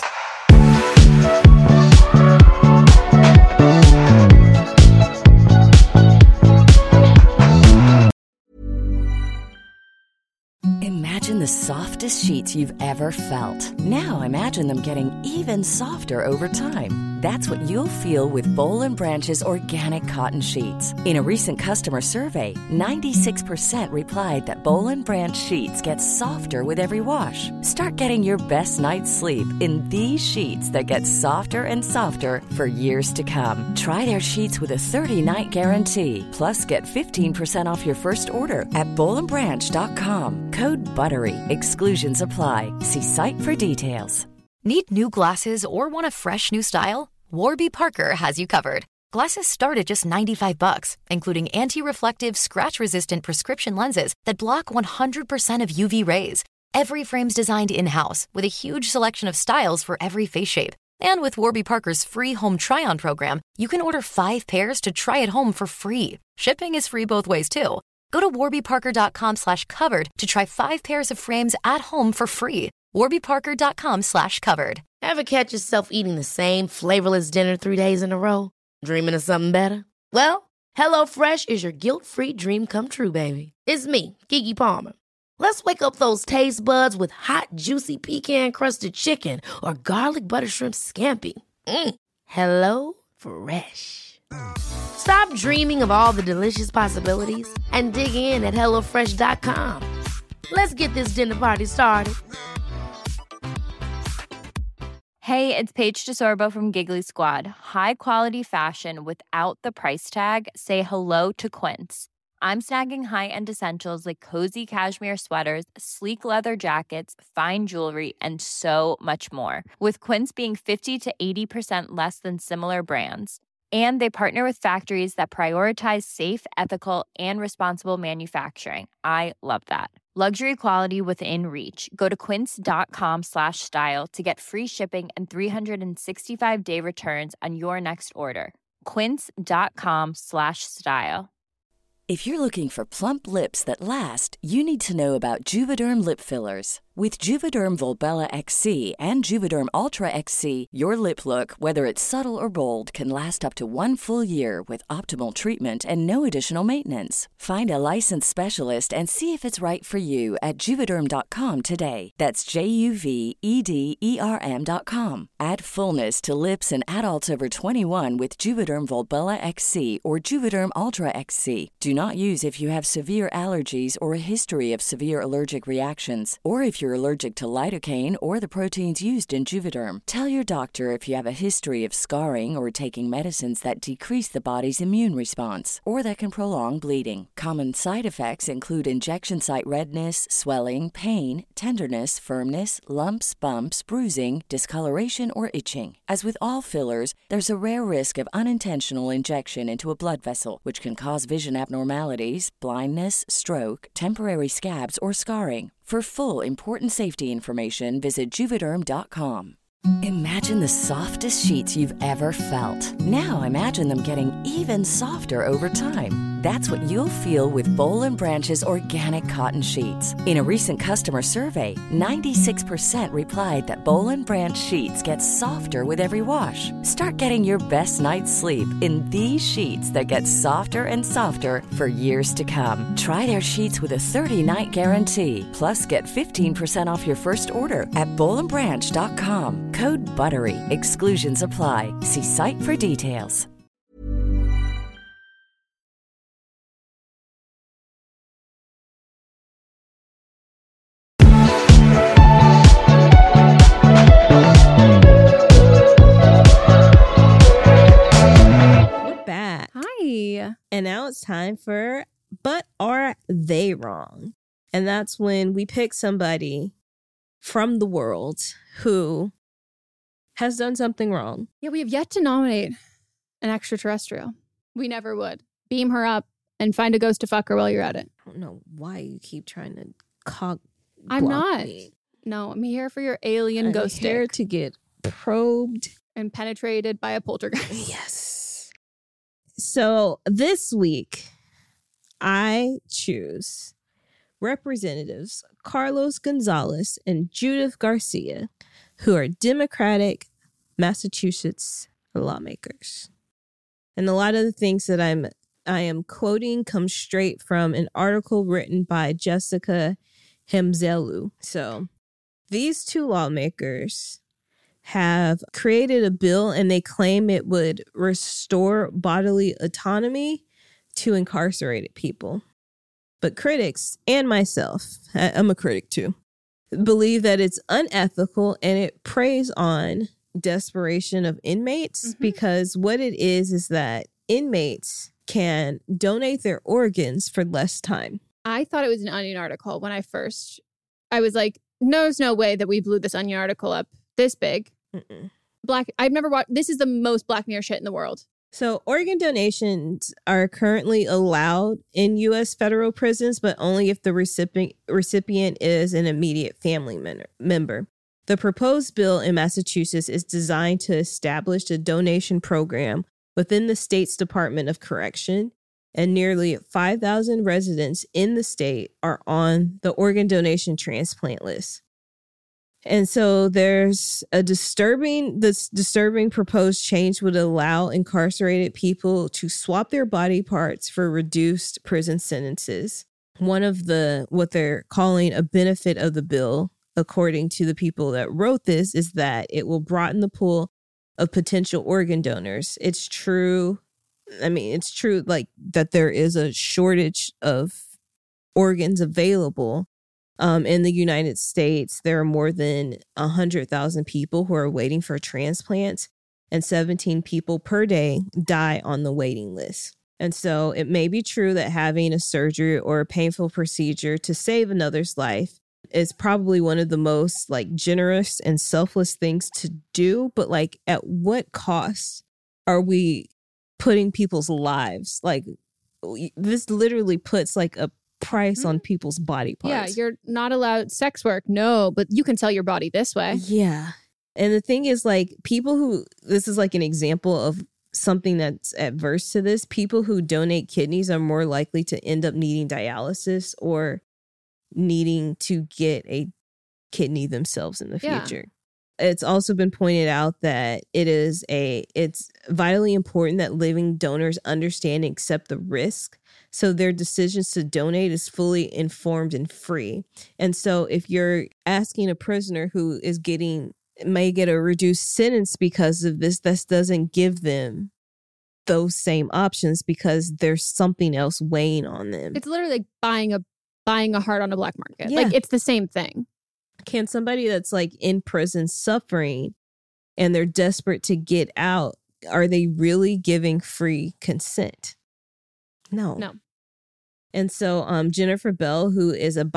L: Imagine the softest sheets you've ever felt. Now imagine them getting even softer over time. That's what you'll feel with Boll & Branch's organic cotton sheets. In a recent customer survey, 96% replied that Boll & Branch sheets get softer with every wash. Start getting your best night's sleep in these sheets that get softer and softer for years to come. Try their sheets with a 30-night guarantee. Plus, get 15% off your first order at bollandbranch.com. Code BUTTERY. Exclusions apply. See site for details.
F: Need new glasses or want a fresh new style? Warby Parker has you covered. Glasses start at just 95 bucks, including anti-reflective, scratch-resistant prescription lenses that block 100% of UV rays. Every frame's designed in-house with a huge selection of styles for every face shape. And with Warby Parker's free home try-on program, you can order 5 pairs to try at home for free. Shipping is free both ways, too. Go to warbyparker.com/covered to try 5 pairs of frames at home for free. warbyparker.com/covered.
M: Ever catch yourself eating the same flavorless dinner 3 days in a row? Dreaming of something better? Well, HelloFresh is your guilt-free dream come true, baby. It's me, Keke Palmer. Let's wake up those taste buds with hot, juicy pecan-crusted chicken or garlic butter shrimp scampi. Hello Fresh. Stop dreaming of all the delicious possibilities and dig in at HelloFresh.com. Let's get this dinner party started.
N: Hey, it's Paige DeSorbo from Giggly Squad. High quality fashion without the price tag. Say hello to Quince. I'm snagging high-end essentials like cozy cashmere sweaters, sleek leather jackets, fine jewelry, and so much more. With Quince being 50 to 80% less than similar brands. And they partner with factories that prioritize safe, ethical, and responsible manufacturing. I love that. Luxury quality within reach. Go to quince.com/style to get free shipping and 365-day returns on your next order. Quince.com/style.
L: If you're looking for plump lips that last, you need to know about Juvederm lip fillers. With Juvederm Volbella XC and Juvederm Ultra XC, your lip look, whether it's subtle or bold, can last up to 1 full year with optimal treatment and no additional maintenance. Find a licensed specialist and see if it's right for you at Juvederm.com today. That's JUVEDERM.com. Add fullness to lips in adults over 21 with Juvederm Volbella XC or Juvederm Ultra XC. Do not use if you have severe allergies or a history of severe allergic reactions, or if you're allergic to lidocaine or the proteins used in Juvederm. Tell your doctor if you have a history of scarring or taking medicines that decrease the body's immune response or that can prolong bleeding. Common side effects include injection site redness, swelling, pain, tenderness, firmness, lumps, bumps, bruising, discoloration, or itching. As with all fillers, there's a rare risk of unintentional injection into a blood vessel, which can cause vision abnormalities, blindness, stroke, temporary scabs, or scarring. For full, important safety information, visit Juvederm.com.
O: Imagine the softest sheets you've ever felt. Now imagine them getting even softer over time. That's what you'll feel with Boll & Branch's organic cotton sheets. In a recent customer survey, 96% replied that Boll & Branch sheets get softer with every wash. Start getting your best night's sleep in these sheets that get softer and softer for years to come. Try their sheets with a 30-night guarantee. Plus, get 15% off your first order at bollandbranch.com. Code BUTTERY. Exclusions apply. See site for details.
H: We're back.
G: Hi.
H: And now it's time for But Are They Wrong? And that's when we pick somebody from the world who has done something wrong.
G: Yeah, we have yet to nominate an extraterrestrial. We never would. Beam her up and find a ghost to fuck her while you're at it.
H: I don't know why you keep trying to cock.
G: I'm not. Me. No, I'm here for your alien ghost
H: here
G: stick.
H: To get probed
G: and penetrated by a poltergeist.
H: Yes. So this week, I choose Representatives Carlos Gonzalez and Judith Garcia, who are Democratic Massachusetts lawmakers. And a lot of the things that I am quoting come straight from an article written by Jessica Hemzelu. So these two lawmakers have created a bill and they claim it would restore bodily autonomy to incarcerated people. But critics, and myself, I'm a critic too, believe that it's unethical and it preys on desperation of inmates because what it is that inmates can donate their organs for less time.
G: I thought it was an Onion article when I was like, no, there's no way that we blew this Onion article up this big. I've never watched, this is the most Black Mirror shit in the world.
H: So organ donations are currently allowed in U.S. federal prisons, but only if the recipient is an immediate family member. The proposed bill in Massachusetts is designed to establish a donation program within the state's Department of Correction, and nearly 5,000 residents in the state are on the organ donation transplant list. And so there's this disturbing proposed change would allow incarcerated people to swap their body parts for reduced prison sentences. One of what they're calling a benefit of the bill, according to the people that wrote this, is that it will broaden the pool of potential organ donors. It's true. I mean, it's true like that there is a shortage of organs available. In the United States, there are more than 100,000 people who are waiting for transplants, and 17 people per day die on the waiting list. And so it may be true that having a surgery or a painful procedure to save another's life is probably one of the most like generous and selfless things to do. But like, at what cost are we putting people's lives? Like, this literally puts like a price on people's body parts.
G: Yeah, you're not allowed sex work. No, but you can sell your body this way.
H: Yeah. And the thing is, like, this is like an example of something that's adverse to this. People who donate kidneys are more likely to end up needing dialysis or needing to get a kidney themselves in the future. It's also been pointed out that it's vitally important that living donors understand and accept the risk, so their decisions to donate is fully informed and free. And so if you're asking a prisoner who may get a reduced sentence because of this doesn't give them those same options because there's something else weighing on them.
G: It's literally like buying a heart on a black market.
H: Yeah.
G: Like, it's the same thing.
H: Can somebody that's like in prison suffering and they're desperate to get out, are they really giving free consent? No. And so Jennifer Bell, who is a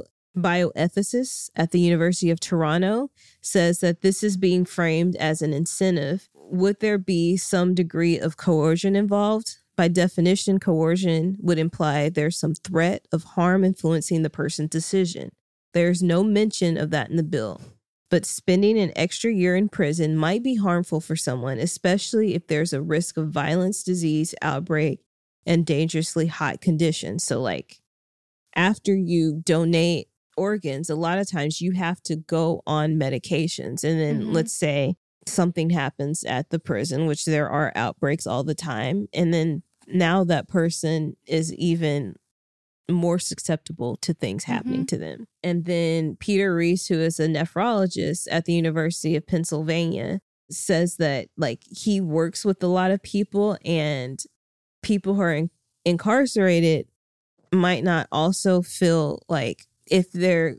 H: bioethicist at the University of Toronto, says that this is being framed as an incentive. Would there be some degree of coercion involved? By definition, coercion would imply there's some threat of harm influencing the person's decision. There's no mention of that in the bill, but spending an extra year in prison might be harmful for someone, especially if there's a risk of violence, disease, outbreak, and dangerously hot conditions. So like, after you donate organs, a lot of times you have to go on medications. And then let's say something happens at the prison, which there are outbreaks all the time. And then now that person is even more susceptible to things happening to them. And then Peter Reese, who is a nephrologist at the University of Pennsylvania, says that like he works with a lot of people, and people who are incarcerated might not also feel like, if they're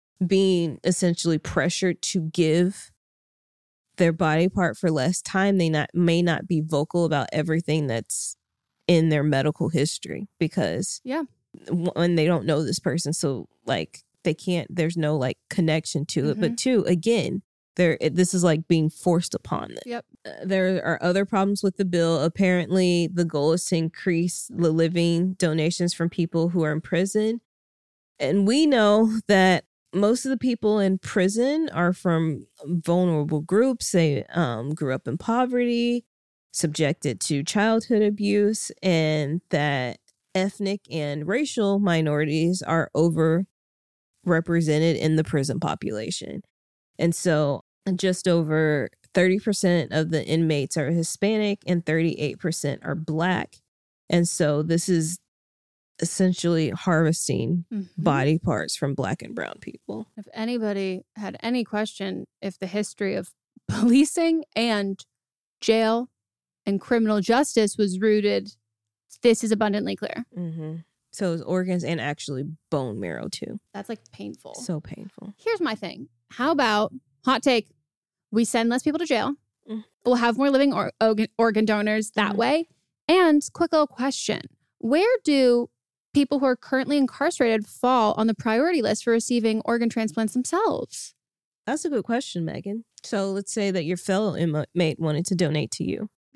H: being essentially pressured to give their body part for less time, they may not be vocal about everything that's in their medical history, because when they don't know this person, so like there's no like connection to it. But two, again, this is like being forced upon them. There are other problems with the bill. Apparently, the goal is to increase the living donations from people who are in prison. And we know that most of the people in prison are from vulnerable groups. They grew up in poverty, subjected to childhood abuse, and that ethnic and racial minorities are overrepresented in the prison population. And so just over 30% of the inmates are Hispanic and 38% are Black. And so this is essentially harvesting body parts from Black and brown people.
G: If anybody had any question if the history of policing and jail and criminal justice was rooted, this is abundantly clear.
H: So it's organs and actually bone marrow too.
G: That's like painful.
H: So painful.
G: Here's my thing. How about, hot take, we send less people to jail. We'll have more living organ donors that way. And quick little question. Where do people who are currently incarcerated fall on the priority list for receiving organ transplants themselves?
H: That's a good question, Megan. So let's say that your fellow inmate wanted to donate to you.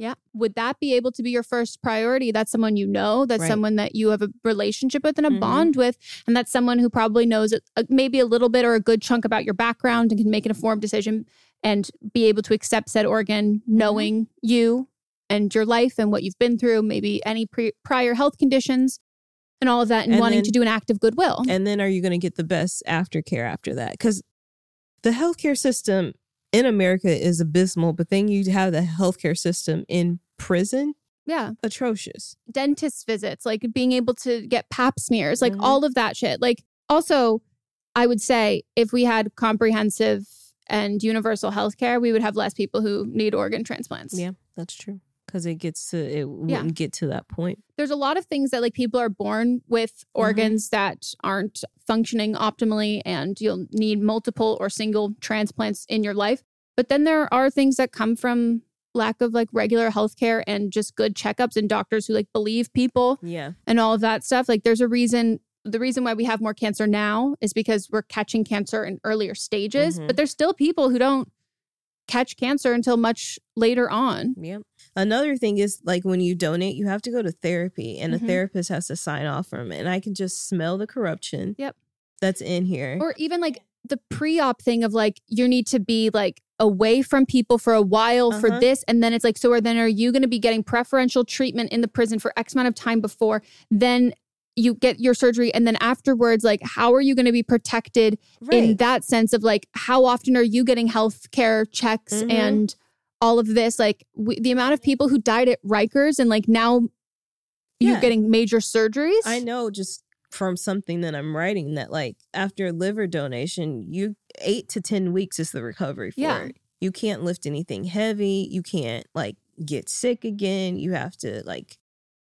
G: Yeah. Would that be able to be your first priority? That's someone you know, that's someone that you have a relationship with and a bond with, and that's someone who probably knows maybe a little bit or a good chunk about your background and can make an informed decision and be able to accept said organ, knowing you and your life and what you've been through, maybe any prior health conditions and all of that, and wanting to do an act of goodwill.
H: And then are you going to get the best aftercare after that? Because the healthcare system in America is abysmal, but then you have the healthcare system in prison.
G: Yeah.
H: Atrocious.
G: Dentist visits, like being able to get pap smears, like all of that shit. Like also, I would say if we had comprehensive and universal healthcare, we would have less people who need organ transplants.
H: Yeah, that's true. Because it wouldn't get to that point.
G: There's a lot of things that like people are born with organs that aren't functioning optimally, and you'll need multiple or single transplants in your life. But then there are things that come from lack of like regular healthcare and just good checkups and doctors who like believe people and all of that stuff. Like there's a reason. The reason why we have more cancer now is because we're catching cancer in earlier stages, but there's still people who don't catch cancer until much later on.
H: Yeah. Another thing is like when you donate, you have to go to therapy, and a therapist has to sign off from it. And I can just smell the corruption that's in here.
G: Or even like the pre-op thing of like, you need to be like away from people for a while for this. And then it's like, so then are you going to be getting preferential treatment in the prison for X amount of time before then you get your surgery? And then afterwards, like, how are you going to be protected in that sense of like, how often are you getting health care checks and all of this? Like the amount of people who died at Rikers and like now you're getting major surgeries.
H: I know just from something that I'm writing that like after liver donation, 8 to 10 weeks is the recovery for it. You can't lift anything heavy. You can't like get sick again. You have to like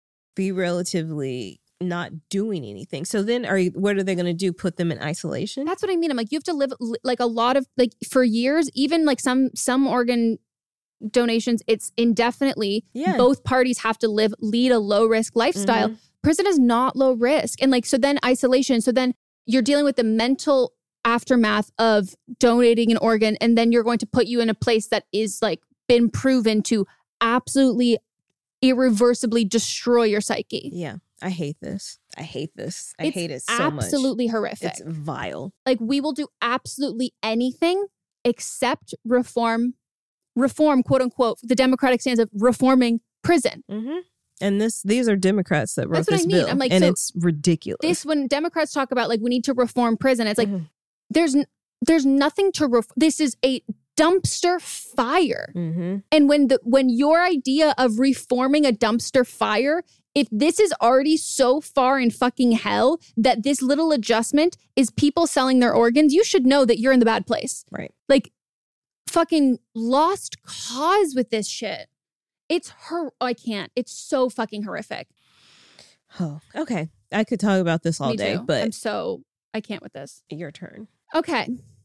H: be relatively not doing anything. So then what are they going to do? Put them in isolation?
G: That's what I mean. I'm like, you have to live like a lot of like for years, even like some organ donations, it's indefinitely. Both parties have to lead a low risk lifestyle. Prison is not low risk. And like, so then isolation. So then you're dealing with the mental aftermath of donating an organ. And then you're going to put you in a place that is like been proven to absolutely irreversibly destroy your psyche.
H: Yeah. I hate this. I hate it so much.
G: Absolutely horrific.
H: It's vile.
G: Like we will do absolutely anything except reform, quote unquote, the Democratic stance of reforming prison.
H: And these are Democrats that wrote this bill.
G: I'm like,
H: and
G: so
H: it's ridiculous.
G: When Democrats talk about like we need to reform prison, it's like there's nothing to this is a dumpster fire. And when your idea of reforming a dumpster fire, if this is already so far in fucking hell that this little adjustment is people selling their organs, you should know that you're in the bad place.
H: Right.
G: Like fucking lost cause with this shit. It's I can't. It's so fucking horrific.
H: Oh, okay. I could talk about this all day, but
G: I can't with this.
H: Your turn.
G: Okay.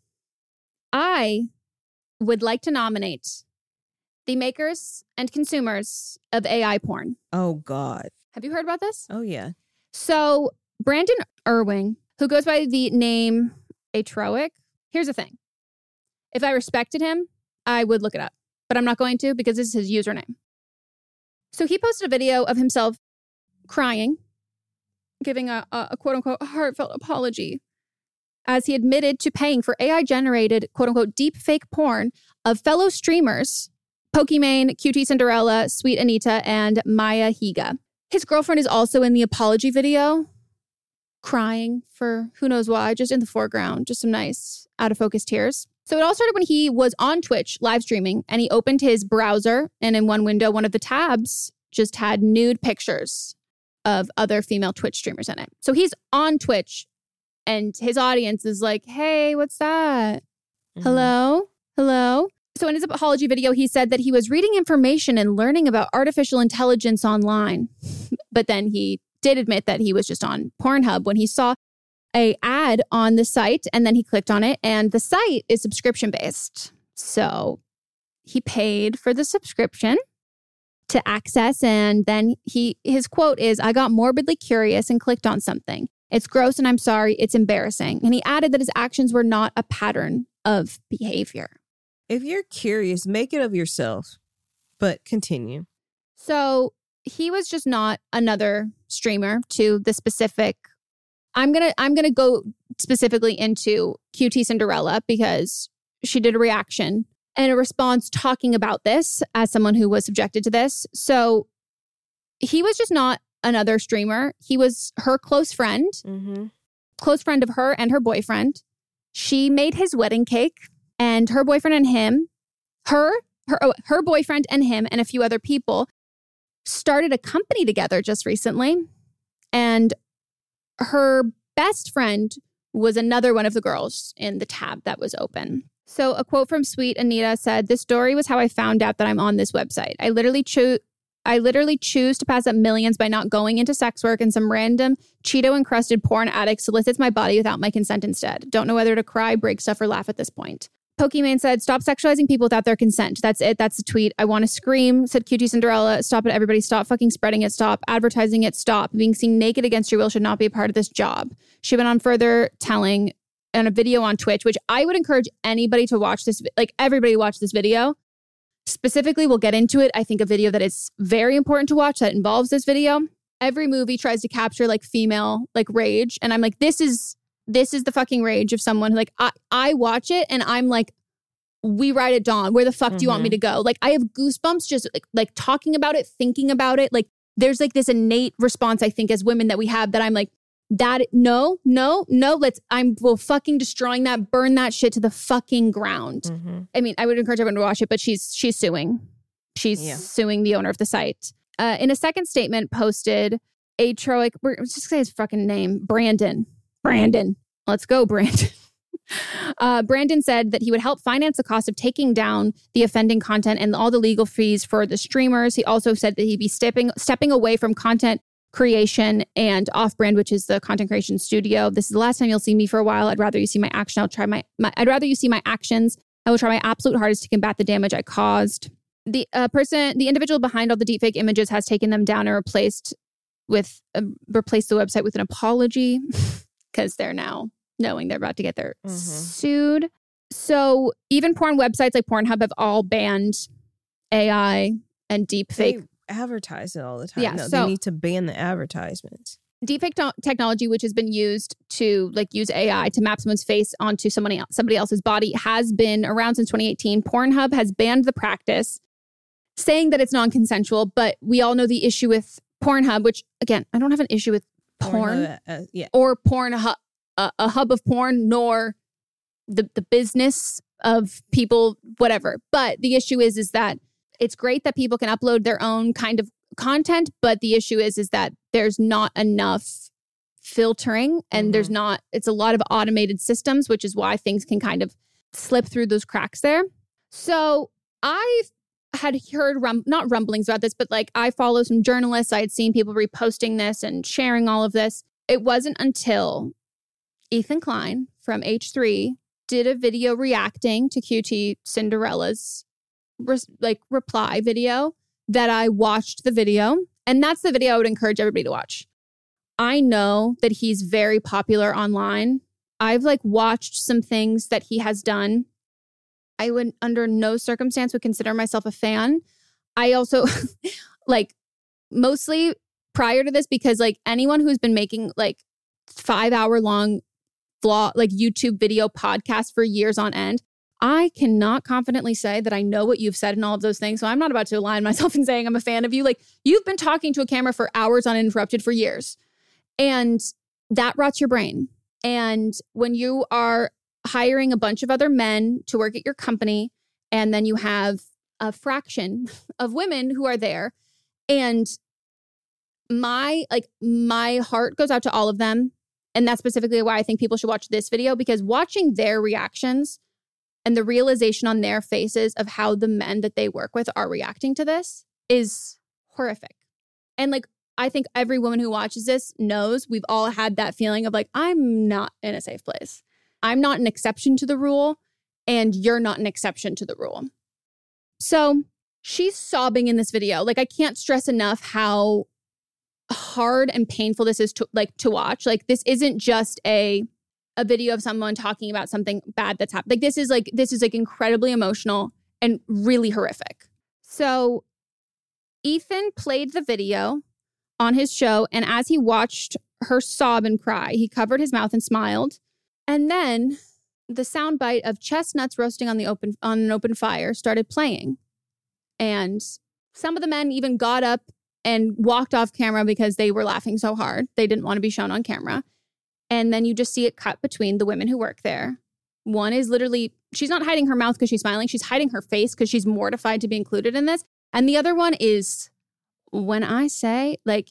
G: I would like to nominate the makers and consumers of AI porn.
H: Oh, God.
G: Have you heard about this?
H: Oh, yeah.
G: So Brandon Irwing, who goes by the name Atroic, here's the thing. If I respected him, I would look it up. But I'm not going to because this is his username. So he posted a video of himself crying, giving a quote-unquote heartfelt apology as he admitted to paying for AI-generated quote-unquote deep fake porn of fellow streamers Pokimane, QT Cinderella, Sweet Anita, and Maya Higa. His girlfriend is also in the apology video, crying for who knows why, just in the foreground, just some nice out-of-focus tears. So it all started when he was on Twitch live streaming and he opened his browser, and in one window, one of the tabs just had nude pictures of other female Twitch streamers in it. So he's on Twitch and his audience is like, hey, what's that? Hello? So in his apology video, he said that he was reading information and learning about artificial intelligence online. But then he did admit that he was just on Pornhub when he saw an ad on the site, and then he clicked on it, and the site is subscription-based. So he paid for the subscription to access, and then his quote is, "I got morbidly curious and clicked on something. It's gross and I'm sorry, it's embarrassing." And he added that his actions were not a pattern of behavior.
H: If you're curious, make it of yourself, but continue.
G: So he was just not another streamer to the specific. I'm gonna go specifically into QT Cinderella because she did a reaction and a response talking about this as someone who was subjected to this. So he was just not another streamer. He was her close friend, close friend of her and her boyfriend. She made his wedding cake, and her boyfriend and him, her boyfriend and him and a few other people started a company together just recently. And her best friend was another one of the girls in the tab that was open. So a quote from Sweet Anita said, "This story was how I found out that I'm on this website. I literally choose to pass up millions by not going into sex work, and some random Cheeto-encrusted porn addict solicits my body without my consent instead. Don't know whether to cry, break stuff, or laugh at this point." Pokimane said, "Stop sexualizing people without their consent. That's it. That's the tweet. I want to scream," said QT Cinderella. "Stop it, everybody. Stop fucking spreading it. Stop advertising it. Stop. Being seen naked against your will should not be a part of this job." She went on further telling in a video on Twitch, which I would encourage anybody to watch this, like everybody watch this video. Specifically, we'll get into it. I think a video that is very important to watch that involves this video. Every movie tries to capture like female like rage. And I'm like, this is the fucking rage of someone who like, I watch it and I'm like, we ride at dawn. Where the fuck do you want me to go? Like I have goosebumps just like talking about it, thinking about it. Like there's like this innate response, I think, as women that we have that I'm like, no, we'll fucking destroying that, burn that shit to the fucking ground. I mean, I would encourage everyone to watch it, but she's suing. She's suing the owner of the site. In a second statement posted, let's just say his fucking name, Brandon. Let's go, Brandon. Brandon said that he would help finance the cost of taking down the offending content and all the legal fees for the streamers. He also said that he'd be stepping away from content creation and Off-Brand, which is the content creation studio. "This is the last time you'll see me for a while. I'd rather you see my action. I'd rather you see my actions. I will try my absolute hardest to combat the damage I caused." The individual behind all the deepfake images has taken them down and replaced the website with an apology because they're now knowing they're about to get their sued. So even porn websites like Pornhub have all banned AI and deepfake.
H: They advertise it all the time. Yeah, no, they need to ban the advertisements.
G: Deepfake technology, which has been used to like use AI to map someone's face onto somebody else's body, has been around since 2018. Pornhub has banned the practice, saying that it's non-consensual. But we all know the issue with Pornhub, which again, I don't have an issue with porn or Pornhub, a hub of porn, nor the business of people, whatever. But the issue is that it's great that people can upload their own kind of content, but the issue is that there's not enough filtering and it's a lot of automated systems, which is why things can kind of slip through those cracks there. So I had heard not rumblings about this, but like I follow some journalists. I had seen people reposting this and sharing all of this. It wasn't until Ethan Klein from H3 did a video reacting to QT Cinderella's reply video that I watched the video. And that's the video I would encourage everybody to watch. I know that he's very popular online. I've watched some things that he has done. I would under no circumstance would consider myself a fan. I also mostly prior to this, because anyone who's been making 5-hour long vlog, YouTube video podcasts for years on end, I cannot confidently say that I know what you've said and all of those things. So I'm not about to align myself in saying I'm a fan of you. You've been talking to a camera for hours uninterrupted for years. And that rots your brain. And when you are hiring a bunch of other men to work at your company, and then you have a fraction of women who are there, and my heart goes out to all of them. And that's specifically why I think people should watch this video, because watching their reactions and the realization on their faces of how the men that they work with are reacting to this is horrific. And I think every woman who watches this knows we've all had that feeling of I'm not in a safe place. I'm not an exception to the rule, and you're not an exception to the rule. So she's sobbing in this video. I can't stress enough how hard and painful this is to watch. This isn't just a video of someone talking about something bad that's happened. This is incredibly emotional and really horrific. So Ethan played the video on his show, and as he watched her sob and cry, he covered his mouth and smiled. And then the soundbite of chestnuts roasting on an open fire started playing. And some of the men even got up and walked off camera because they were laughing so hard. They didn't want to be shown on camera. And then you just see it cut between the women who work there. One is literally, she's not hiding her mouth because she's smiling. She's hiding her face because she's mortified to be included in this. And the other one is, when I say, like,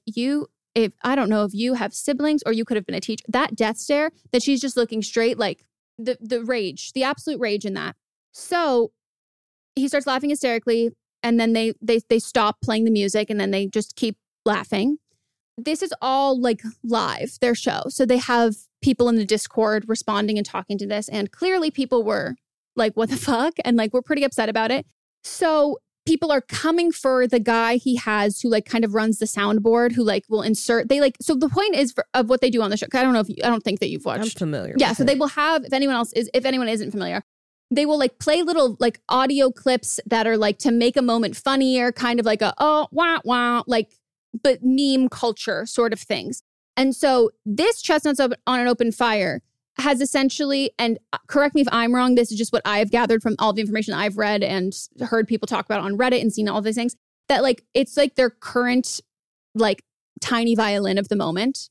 G: I don't know if you have siblings or you could have been a teacher, that death stare that she's just looking straight, like the rage, the absolute rage in that. So he starts laughing hysterically, and then they stop playing the music, and then they just keep laughing. This is all like live, their show. So they have people in the Discord responding and talking to this. And clearly people were like, what the fuck? And like, we're pretty upset about it. So people are coming for the guy he has who like kind of runs the soundboard, who like will insert, so the point is of what they do on the show. I don't think that you've watched.
H: I'm familiar.
G: Yeah. So they will have, if anyone isn't familiar, they will like play little like audio clips that are like to make a moment funnier, kind of like wah, like, but meme culture sort of things. And so this Chestnuts on an Open Fire has essentially, and correct me if I'm wrong, this is just what I've gathered from all the information I've read and heard people talk about on Reddit and seen all these things, that like, it's like their current like tiny violin of the moment.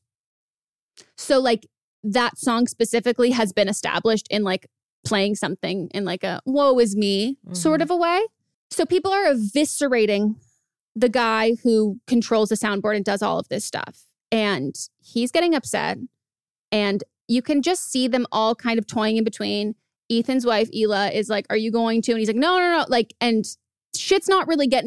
G: So like that song specifically has been established in like playing something in like a woe is me sort of a way. So people are eviscerating the guy who controls the soundboard and does all of this stuff. And he's getting upset. And you can just see them all kind of toying in between. Ethan's wife, Hila, is like, are you going to? And he's like, no. Like, and shit's not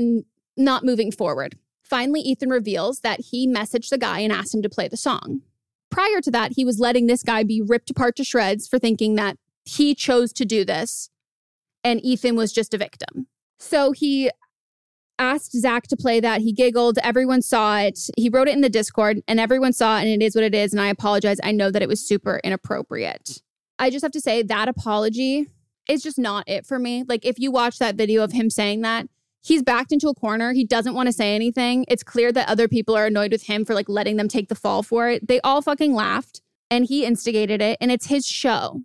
G: moving forward. Finally, Ethan reveals that he messaged the guy and asked him to play the song. Prior to that, he was letting this guy be ripped apart to shreds for thinking that he chose to do this. And Ethan was just a victim. So he asked Zach to play that. He giggled. Everyone saw it. He wrote it in the Discord and everyone saw it, and it is what it is. And I apologize. I know that it was super inappropriate. I just have to say that apology is just not it for me. Like, if you watch that video of him saying that, he's backed into a corner. He doesn't want to say anything. It's clear that other people are annoyed with him for like letting them take the fall for it. They all fucking laughed and he instigated it, and it's his show.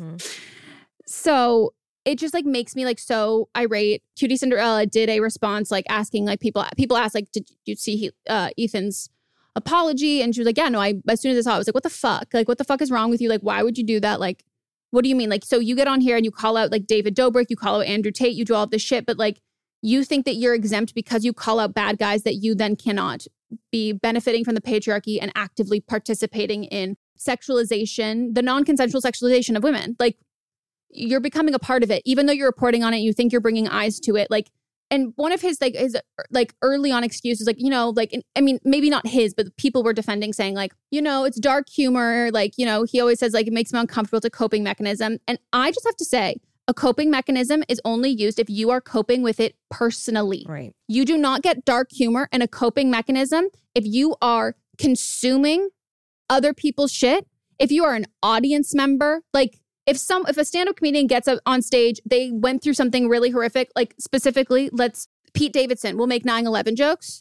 G: So it just like makes me like so irate. Cutie Cinderella did a response like asking like people asked like, did you see Ethan's apology? And she was like, yeah, no, as soon as I saw it, I was like, what the fuck? Like, what the fuck is wrong with you? Like, why would you do that? Like, what do you mean? Like, so you get on here and you call out like David Dobrik, you call out Andrew Tate, you do all of this shit, but like you think that you're exempt because you call out bad guys that you then cannot be benefiting from the patriarchy and actively participating in sexualization, the non-consensual sexualization of women. Like, you're becoming a part of it, even though you're reporting on it. You think you're bringing eyes to it. Like, and one of his early on excuses, like, you know, like, I mean, maybe not his, but people were defending saying like, you know, it's dark humor. Like, you know, he always says like, it makes me uncomfortable. It's a coping mechanism. And I just have to say, a coping mechanism is only used if you are coping with it personally.
H: Right.
G: You do not get dark humor and a coping mechanism if you are consuming other people's shit. If you are an audience member, like, if a stand-up comedian gets up on stage, they went through something really horrific, like specifically, Pete Davidson will make 9/11 jokes.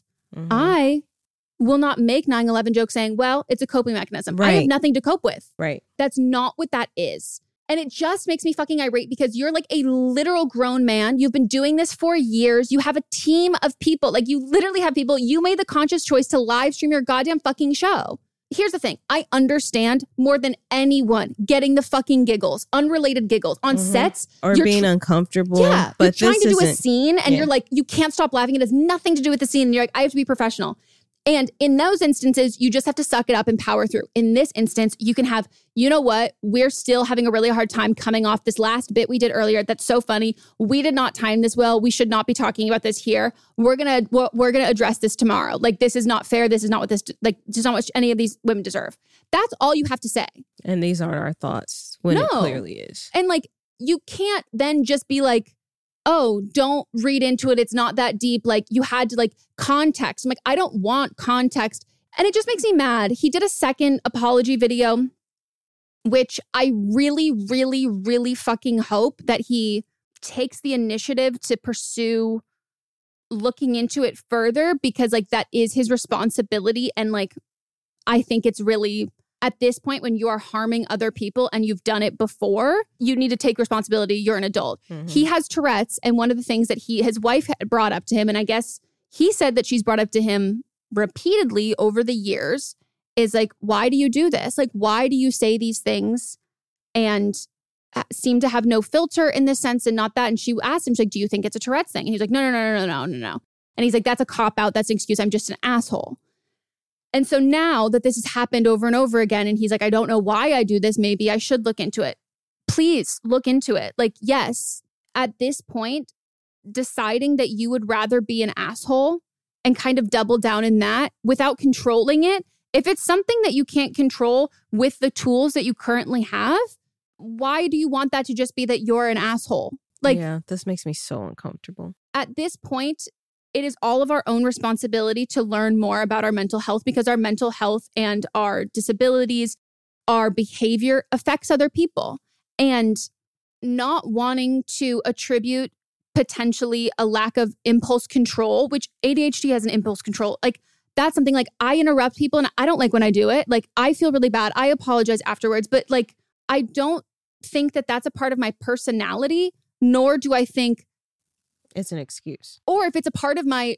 G: I will not make 9/11 jokes saying, well, it's a coping mechanism. Right. I have nothing to cope with.
H: Right.
G: That's not what that is. And it just makes me fucking irate because you're like a literal grown man. You've been doing this for years. You have a team of people. Like, you literally have people. You made the conscious choice to live stream your goddamn fucking show. Here's the thing. I understand more than anyone getting the fucking giggles, unrelated giggles on sets.
H: Or being uncomfortable.
G: Yeah.
H: But
G: you're trying to do a scene and you're like, you can't stop laughing. It has nothing to do with the scene. And you're like, I have to be professional. And in those instances, you just have to suck it up and power through. In this instance, you can have, you know what? We're still having a really hard time coming off this last bit we did earlier. That's so funny. We did not time this well. We should not be talking about this here. We're gonna address this tomorrow. Like, this is not fair. This is not what this is not what any of these women deserve. That's all you have to say.
H: And these aren't our thoughts when it clearly is.
G: And like, you can't then just be like, oh, don't read into it. It's not that deep. Like, you had to like context. I'm like, I don't want context. And it just makes me mad. He did a second apology video, which I really, really, really fucking hope that he takes the initiative to pursue looking into it further because like that is his responsibility. And like, I think it's really at this point when you are harming other people and you've done it before, you need to take responsibility. You're an adult. Mm-hmm. He has Tourette's. And one of the things that his wife had brought up to him, and I guess he said that she's brought up to him repeatedly over the years, is like, why do you do this? Like, why do you say these things and seem to have no filter in this sense and not that? And she asked him, she's like, do you think it's a Tourette's thing? And he's like, no. And he's like, that's a cop-out. That's an excuse. I'm just an asshole. And so now that this has happened over and over again, and he's like, I don't know why I do this. Maybe I should look into it. Please look into it. Like, yes, at this point, deciding that you would rather be an asshole and kind of double down in that without controlling it. If it's something that you can't control with the tools that you currently have, why do you want that to just be that you're an asshole? Like,
H: yeah, this makes me so uncomfortable.
G: At this point, it is all of our own responsibility to learn more about our mental health because our mental health and our disabilities, our behavior affects other people. And not wanting to attribute potentially a lack of impulse control, which ADHD has an impulse control. Like, that's something like I interrupt people and I don't like when I do it. Like, I feel really bad. I apologize afterwards. But like, I don't think that that's a part of my personality, nor do I think
H: it's an excuse.
G: Or if it's a part of my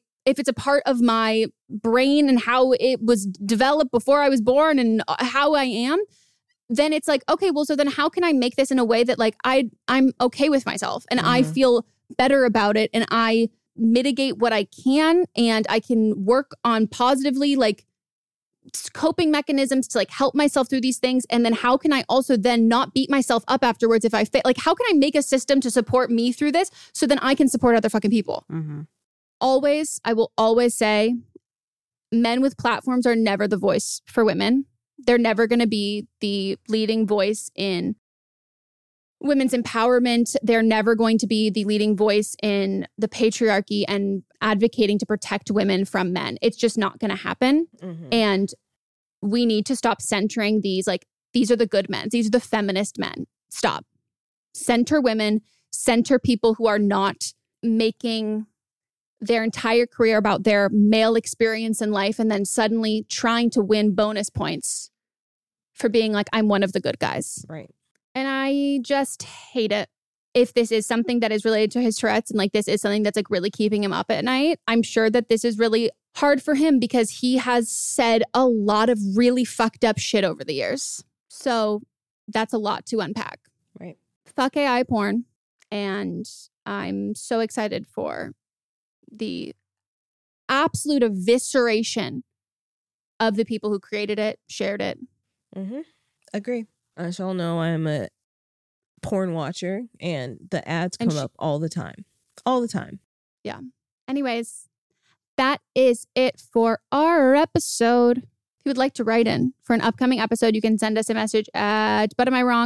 G: brain and how it was developed before I was born and how I am, then it's like, okay, well, so then how can I make this in a way that like I'm okay with myself and I feel better about it and I mitigate what I can and I can work on positively like coping mechanisms to like help myself through these things. And then how can I also then not beat myself up afterwards if I fail? Like, how can I make a system to support me through this so then I can support other fucking people? Mm-hmm. I will always say men with platforms are never the voice for women. They're never going to be the leading voice in women's empowerment. They're never going to be the leading voice in the patriarchy and advocating to protect women from men. It's just not going to happen. Mm-hmm. And we need to stop centering these are the good men. These are the feminist men. Stop. Center women, center people who are not making their entire career about their male experience in life and then suddenly trying to win bonus points for being like, I'm one of the good guys.
H: Right.
G: And I just hate it. If this is something that is related to his Tourette's and like this is something that's like really keeping him up at night, I'm sure that this is really hard for him because he has said a lot of really fucked up shit over the years. So that's a lot to unpack.
H: Right.
G: Fuck AI porn. And I'm so excited for the absolute evisceration of the people who created it, shared it.
H: Mm-hmm. Agree. As y'all know, I'm a porn watcher and the ads come up all the time. All the time.
G: Yeah. Anyways, that is it for our episode. If you would like to write in for an upcoming episode, you can send us a message at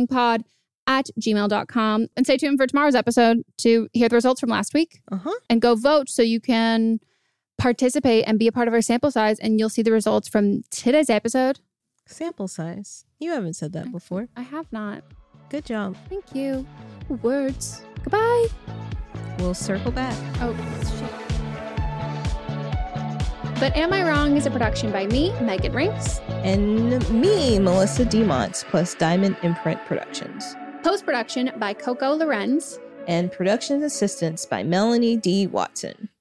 G: butamiwrongpod@gmail.com and stay tuned for tomorrow's episode to hear the results from last week and go vote so you can participate and be a part of our sample size and you'll see the results from today's episode.
H: Sample size. You haven't said that before.
G: I have not.
H: Good job.
G: Thank you. Words. Goodbye.
H: We'll circle back.
G: Oh, shit. But Am I Wrong is a production by me, Megan Rinks.
H: And me, Melissa DeMonts, plus Diamond Imprint Productions.
G: Post-production by Coco Lorenz.
H: And production assistance by Melanie D. Watson.